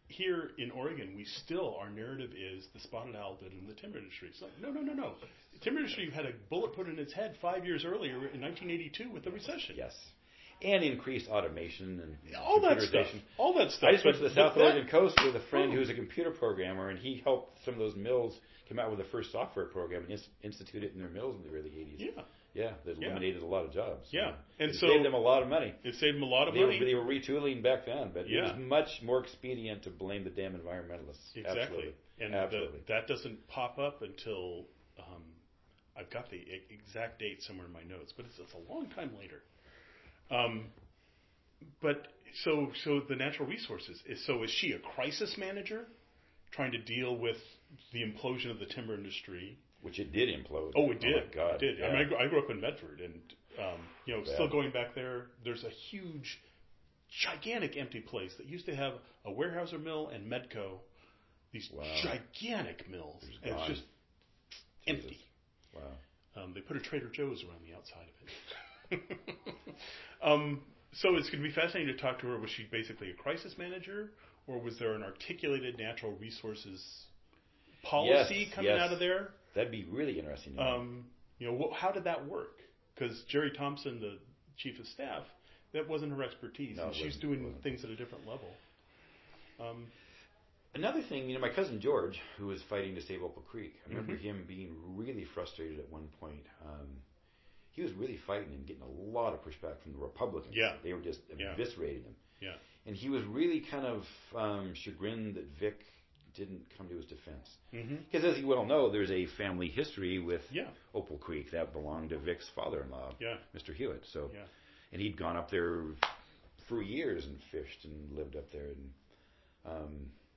here in Oregon, we still, our narrative is the spotted owl did in the timber industry. It's like, no, no, no, no. The timber industry had a bullet put in its head five years earlier in nineteen eighty-two with the recession.
Yes. And increased automation and
all that stuff. All that stuff.
I just went to the South
that,
Oregon coast with a friend who's a computer programmer, and he helped some of those mills come out with the first software program and inst- institute it in their mills in the early eighties.
Yeah.
Yeah, that eliminated
yeah.
a lot of jobs.
Yeah. And
it
so
saved them a lot of money.
It saved them a lot of
they
money.
Were, they were retooling back then, but
yeah.
it was much more expedient to blame the damn environmentalists.
Exactly.
Absolutely.
And
Absolutely.
The, that doesn't pop up until um, I've got the exact date somewhere in my notes, but it's, it's a long time later. Um, but so so the natural resources is so is she a crisis manager trying to deal with the implosion of the timber industry?
Which it did implode.
Oh, it did.
Oh my God.
It did.
Yeah.
I mean, I grew, I grew up in Medford, and um, you know,
yeah.
still going back there, there's a huge, gigantic empty place that used to have a Weyerhaeuser mill and Medco. These
wow.
gigantic mills,
it's
and it's just
Jesus.
empty.
Wow.
Um, they put a Trader Joe's around the outside of it. um, so it's going to be fascinating to talk to her. Was she basically a crisis manager, or was there an articulated natural resources policy
yes,
coming
yes.
out of there?
That'd be really interesting to know.
Um, you know, wh- how did that work? Because Jerry Thompson, the chief of staff, that wasn't her expertise,
no,
and she's doing things at a different level. Um,
Another thing, you know, my cousin George, who was fighting to save Opal Creek, I remember
mm-hmm.
him being really frustrated at one point. Um, he was really fighting and getting a lot of pushback from the Republicans.
Yeah.
They were just
yeah.
eviscerating him.
Yeah.
And he was really kind of um, chagrined that Vic didn't come to his defense. Because
mm-hmm.
as you well know, there's a family history with
yeah.
Opal Creek that belonged to Vic's father-in-law,
yeah.
Mister Hewitt. So,
yeah.
and he'd gone up there for years and fished and lived up there. And um,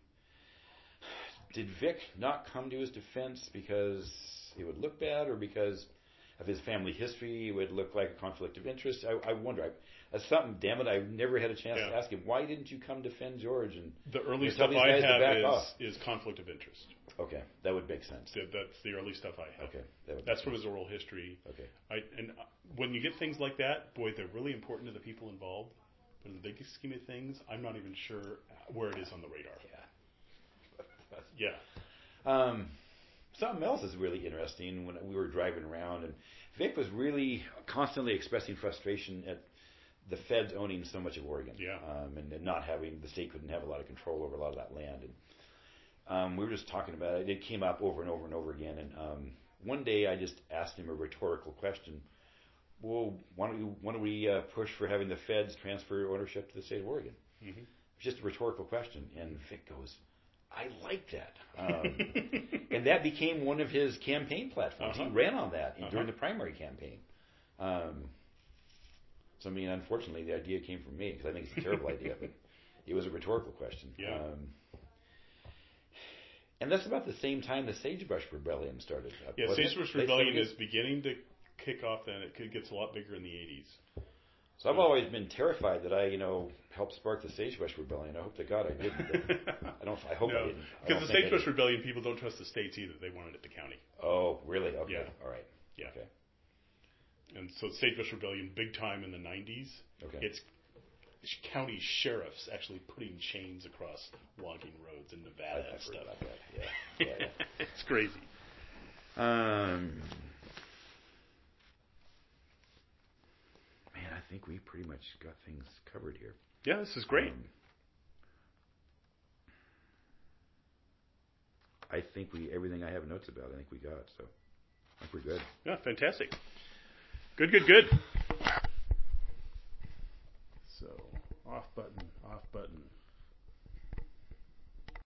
did Vic not come to his defense because it would look bad, or because of his family history it would look like a conflict of interest? I, I wonder. I, that's something, damn it, I never had a chance
yeah.
to ask him, why didn't you come defend George? And
the early
you know,
stuff I have is, is conflict of interest.
Okay, that would make sense.
So that's the early stuff I have.
Okay, that would
that's from his oral history.
Okay,
I, and when you get things like that, boy, they're really important to the people involved. But in the big scheme of things, I'm not even sure where it is on the radar.
Yeah.
Yeah.
Um, something else is really interesting when we were driving around, and Vic was really constantly expressing frustration at the feds owning so much of Oregon,
yeah.
um, and, and not having, the state couldn't have a lot of control over a lot of that land. And um, we were just talking about it. It came up over and over and over again. And um, one day I just asked him a rhetorical question. Well, why don't we, why don't we uh, push for having the feds transfer ownership to the state of Oregon?
Mm-hmm.
It's just a rhetorical question. And Vic goes, I like that. Um, and that became one of his campaign platforms.
Uh-huh.
He ran on that
uh-huh.
during the primary campaign. Um, so, I mean, unfortunately, the idea came from me because I think it's a terrible idea, but it was a rhetorical question.
Yeah.
Um, and that's about the same time the Sagebrush Rebellion started. Uh,
yeah, Sagebrush
it?
Rebellion is beginning to kick off then. It gets a lot bigger in the eighties.
So I've always been terrified that I, you know, helped spark the Sagebrush Rebellion. I hope to God I didn't. I don't. I hope
no,
I didn't.
Because the Sagebrush Rebellion, people don't trust the states either. They wanted it the county.
Oh, really? Okay.
Yeah.
All right.
Yeah.
Okay.
And so Sagebrush Rebellion, big time in the nineties.
Okay.
It's county sheriffs actually putting chains across logging roads in Nevada
I've
and stuff.
About that. Yeah. yeah, yeah.
It's crazy.
Um. Man, I think we pretty much got things covered here.
Yeah, this is great.
Um, I think we everything I have notes about. I think we got so. I think we're good.
Yeah, fantastic. Good, good, good. So, off button, off button.